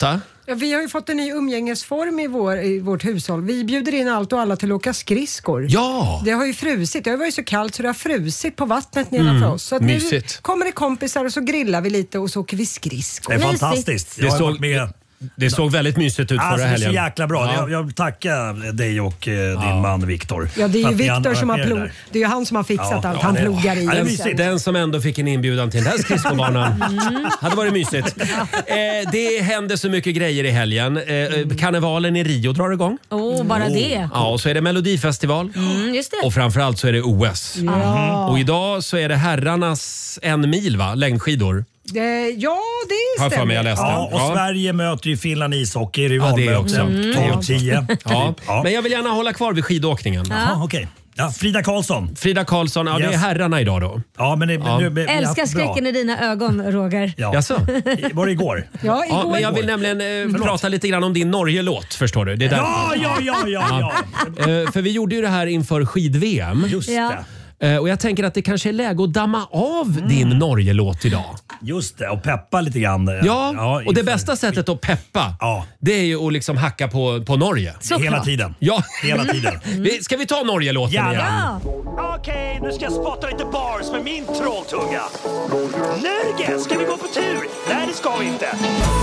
Ja, vi har ju fått en ny umgängesform i, vår, i vårt hushåll. Vi bjuder in allt och alla till att åka skridskor. Ja! Det har ju frusit. Det har varit så kallt så det har frusit på vattnet nedanför Mm, oss. Så att mysigt. nu kommer det kompisar och så grillar vi lite och så åker vi skridskor. Det är fantastiskt. Jag Det har såg, varit med. det såg väldigt mysigt ut förra Alltså, det är helgen. så jäkla bra. Ja. Jag, jag vill tacka dig och eh, din man Viktor. Ja, det är för ju att ni Viktor som har arrangerar plog, det där. det är ju han som har fixat Ja, allt. ja, Han det- plogar i. Ja, det är och mysigt. sen- Den som ändå fick en inbjudan till den där skridskobanan. Mm. Hade varit mysigt. Eh, det hände så mycket grejer i helgen. Eh, karnevalen i Rio drar igång. Åh, bara det. Ja, och så är det Melodifestival. Mm, just det. Och framförallt så är det O S. Ja. Och idag så är det herrarnas en mil, va? Längdskidor. Eh, ja, det Har för mig jag stämmer. läste. Ja, och Ja. Sverige möter ju Finland i ishockey. Det är ju Ja, det Holmberg också. Mm. tolv tio. Ja. Ja. Men jag vill gärna hålla kvar vid skidåkningen. Jaha, okej. Ja, Frida Karlsson. Frida Karlsson, ja, det är Yes. herrarna idag då. Ja, men det, Ja. nu, vi har Älskar haft bra. skräcken i dina ögon, Roger. Ja. Jaså? I- Var det igår? Ja, Ja, igår. men jag vill nämligen eh, prata lite grann om din Norge-låt, förstår du. Det är därför. Ja, ja, ja, ja, ja. Eh, För vi gjorde ju det här inför skid-V M. Just Ja. det. Eh, Och jag tänker att det kanske är läge att damma av din Norge-låt idag. Just det, och peppa lite grann. Ja, och det inför- bästa sättet att peppa, Ja. det är ju att liksom hacka på, på Norge. Såklart. Hela tiden. Ja. Hela tiden. Vi- Ska vi ta Norge-låten Gärna. igen? Ja. Okej, nu ska jag spotta lite bars med min trolltunga. Norge, ska vi gå på tur? Nej, det ska vi inte.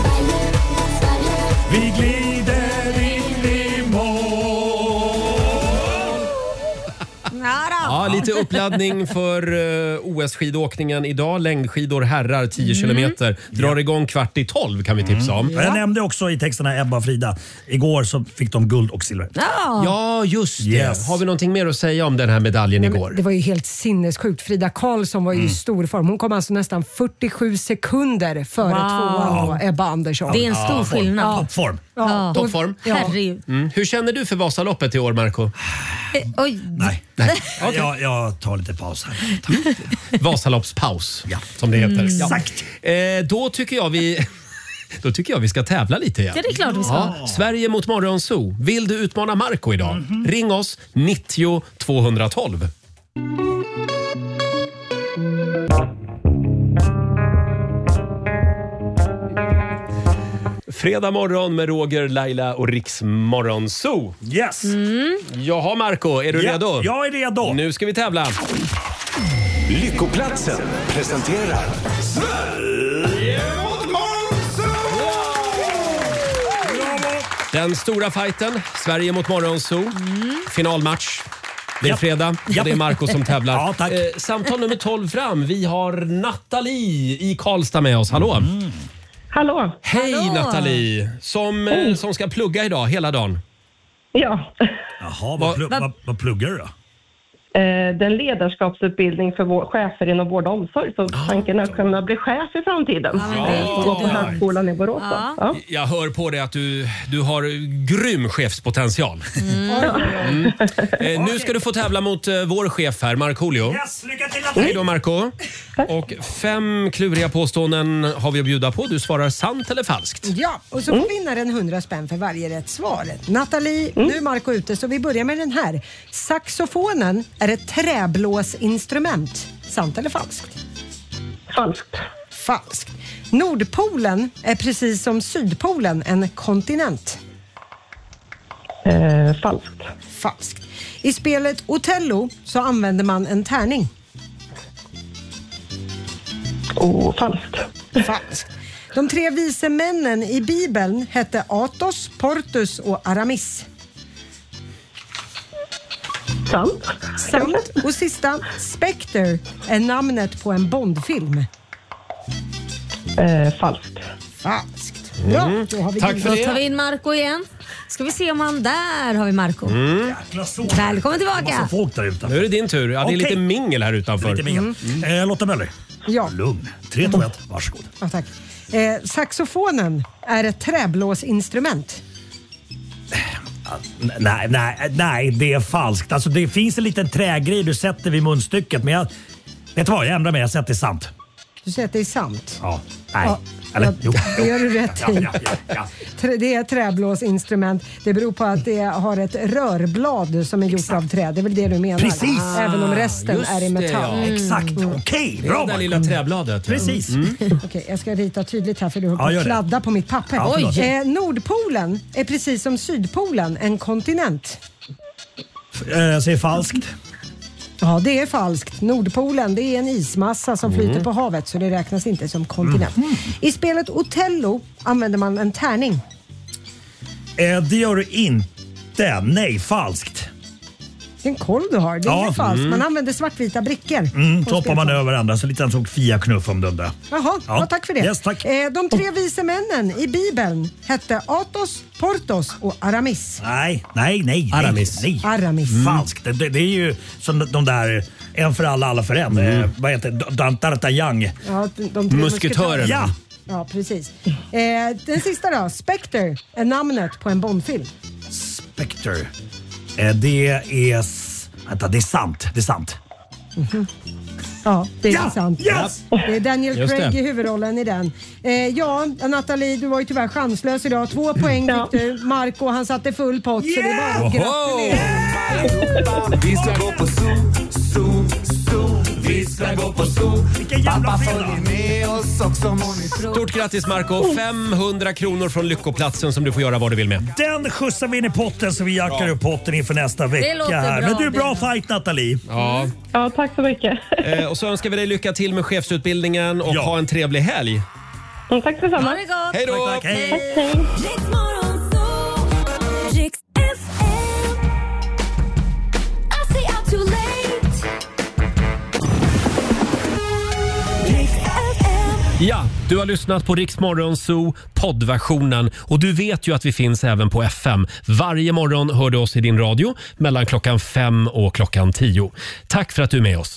Vi glider in i mål. Nada. Ja, lite uppladdning för eh, O S-skidåkningen idag. Längdskidor herrar tio kilometer. Drar igång kvart i tolv kan vi tipsa om. Jag nämnde också i texterna Ebba och Frida. Igår så fick de guld och silver. Ja. Ja, just det. Yes. Har vi någonting mer att säga om den här medaljen Nej, men igår? det var ju helt sinnessjukt. Frida Karlsson var ju i stor form. Hon kom alltså nästan fyrtiosju sekunder före Wow. tvåan och Ebba Andersson. Det är en stor form. skillnad. Toppform. Ja, och- Toppform. Ja. Herregud. Mm. Hur känner du för Vasaloppet i år, Marco? Eh, Oj. Nej. Nej. Jag, jag tar lite paus här. Vasaloppspaus, som det heter. Ja. Exakt. Eh, då tycker jag vi... Då tycker jag vi ska tävla lite igen. Ja, det är klart vi ska. Ja, Sverige mot Morgonzoo. Vill du utmana Marco idag? Ring oss, nittio tvåhundratolv. Fredag morgon med Roger, Laila och Riks Morgonzoo. Yes. Jaha Marco, är du Ja, redo? jag är redo. Nu ska vi tävla. Lyckoplatsen presenterar Sverige mot Den stora fighten, Sverige mot Morgonzoo. Finalmatch. Det är Japp. fredag och Japp. det är Marco som tävlar. Ja, tack. Eh, samtal nummer tolv fram. Vi har Nathalie i Karlstad med oss. Hallå! Hallå? Hej Hallå. Nathalie! Som, eh, som ska plugga idag hela dagen. Ja. Jaha, Vad- vad, plu- vad- vad, vad pluggar du då? Eh, Den ledarskapsutbildning för vår, chefer inom vård och omsorg. Så tanken är att kunna bli chef i framtiden. Ja, men det är Eh, och gå på jättebra. högskolan i Borås. då. Ja. Ja. Jag hör på dig att du, du har grym chefspotential. Mm. Eh, nu ska du få tävla mot eh, vår chef här, Markoolio. Yes, lycka till Hej Nathalie! då Marco. Och fem kluriga påståenden har vi att bjuda på. Du svarar sant eller falskt. Ja, och så får vinnaren hundra spänn för varje rätt svar. Nathalie, nu är Marco ute så vi börjar med den här. Saxofonen är ett träblåsinstrument. Sant eller falskt? Falskt. Falskt. Nordpolen är precis som Sydpolen en kontinent. Eh, falskt. Falskt. I spelet Otello så använder man en tärning. Oh, falskt. Falskt. De tre vise männen i Bibeln hette Athos, Portus och Aramis. Sant. Sant. Och sista, Spectre är namnet på en Bondfilm. Eh, falskt. Falskt. Bra, då har vi Tack för Då det. tar vi in Marco igen. Ska vi se om han... Där har vi Marco. Jäkla svårt. Välkommen Massa tillbaka. folk där ute. Nu är det din tur. Ja, det är Okej. lite mingel här utanför. Lite mingel. Eh, Lotta Möller. Ja, Lugn. tre, två, ett. Varsågod. ja tack. Eh, saxofonen är ett träblåsinstrument. N- Nej, nej, nej, det är falskt. Alltså, det finns en liten trägrej du sätter vid munstycket, men jag... Vet du vad? Jag ändrar mig. Jag sätter det sant. Du säger att det är sant. Ja. Nej. Ja, Eller? Jo. Det gör du rätt i. Ja, ja, ja, ja. Trä- Det är ett träblåsinstrument. Det beror på att det har ett rörblad som är gjort av trä. Det är väl det du menar? Precis. Även om resten Just är i det, metall. ja. Exakt, Mm. okej. Det är Bra det där Marco. lilla träbladet. ja. Precis. Mm. Okej, jag ska rita tydligt här för du Ja, har gör på det. kladda på mitt papper. Ja, förlåt. eh, Nordpolen är precis som Sydpolen en kontinent. Eh, Jag säger falskt. Ja, det är falskt. Nordpolen det är en ismassa som Mm. flyter på havet så det räknas inte som kontinent. I spelet Othello använder man en tärning. Eh, Det gör du inte. Nej, falskt. Vilken koll du har. Det är Ja. falskt. Mm. Man använder svartvita brickor. Mm, på så hoppar man spelplan. över andra. Så lite som Fia-knuff om du undrar. Jaha, Ja. ja, tack för det. Yes, tack. Eh, de tre vise männen i Bibeln hette Athos, Porthos och Aramis. Nej, nej, nej. Aramis. Nej. Aramis. Mm. Falskt. Det, det, det är ju som de där en för alla, alla för en. Mm. Vad heter det? D'Artagnan. Ja, de, de tre Musketörerna. Ja! Ja, precis. Eh, den sista då, Spectre är namnet på en Bondfilm. Spectre. Eh, Det är... s- Vänta, det är sant. Det är sant. Mhm. Ja, det är Ja! sant. Yes! Det är Daniel Just Craig det. i huvudrollen i den. Eh, ja, Nathalie, du var ju tyvärr chanslös idag. Två poäng Ja. fick du. Marco, han satte full pott så det är bara att Oho! gratulera. Vi ska gå på zoo, zoo, zoo. Vi ska gå på zoo. Vilken jävla Pappa fredag. följer med oss också om hon är tråkig. Stort grattis Marco femhundra kronor från Lyckoplatsen som du får göra vad du vill med. Den skjutsar vi in i potten så vi jackar upp potten inför nästa vecka. låter Här. bra, Men du, det. bra fight Nathalie. Ja. Ja, tack så mycket. Eh, och så önskar vi dig lycka till med chefsutbildningen och Ja. ha en trevlig helg. Mm, tack detsamma. Ha det gott! Hej då! Tack, tack, hej. Tack, hej. Riks Morgonzoo, Riks F M. I say out too late. Riks F M. Ja, du har lyssnat på Rix Morgon Zoo poddversionen och du vet ju att vi finns även på F M. Varje morgon hör du oss i din radio mellan klockan fem och klockan tio. Tack för att du är med oss.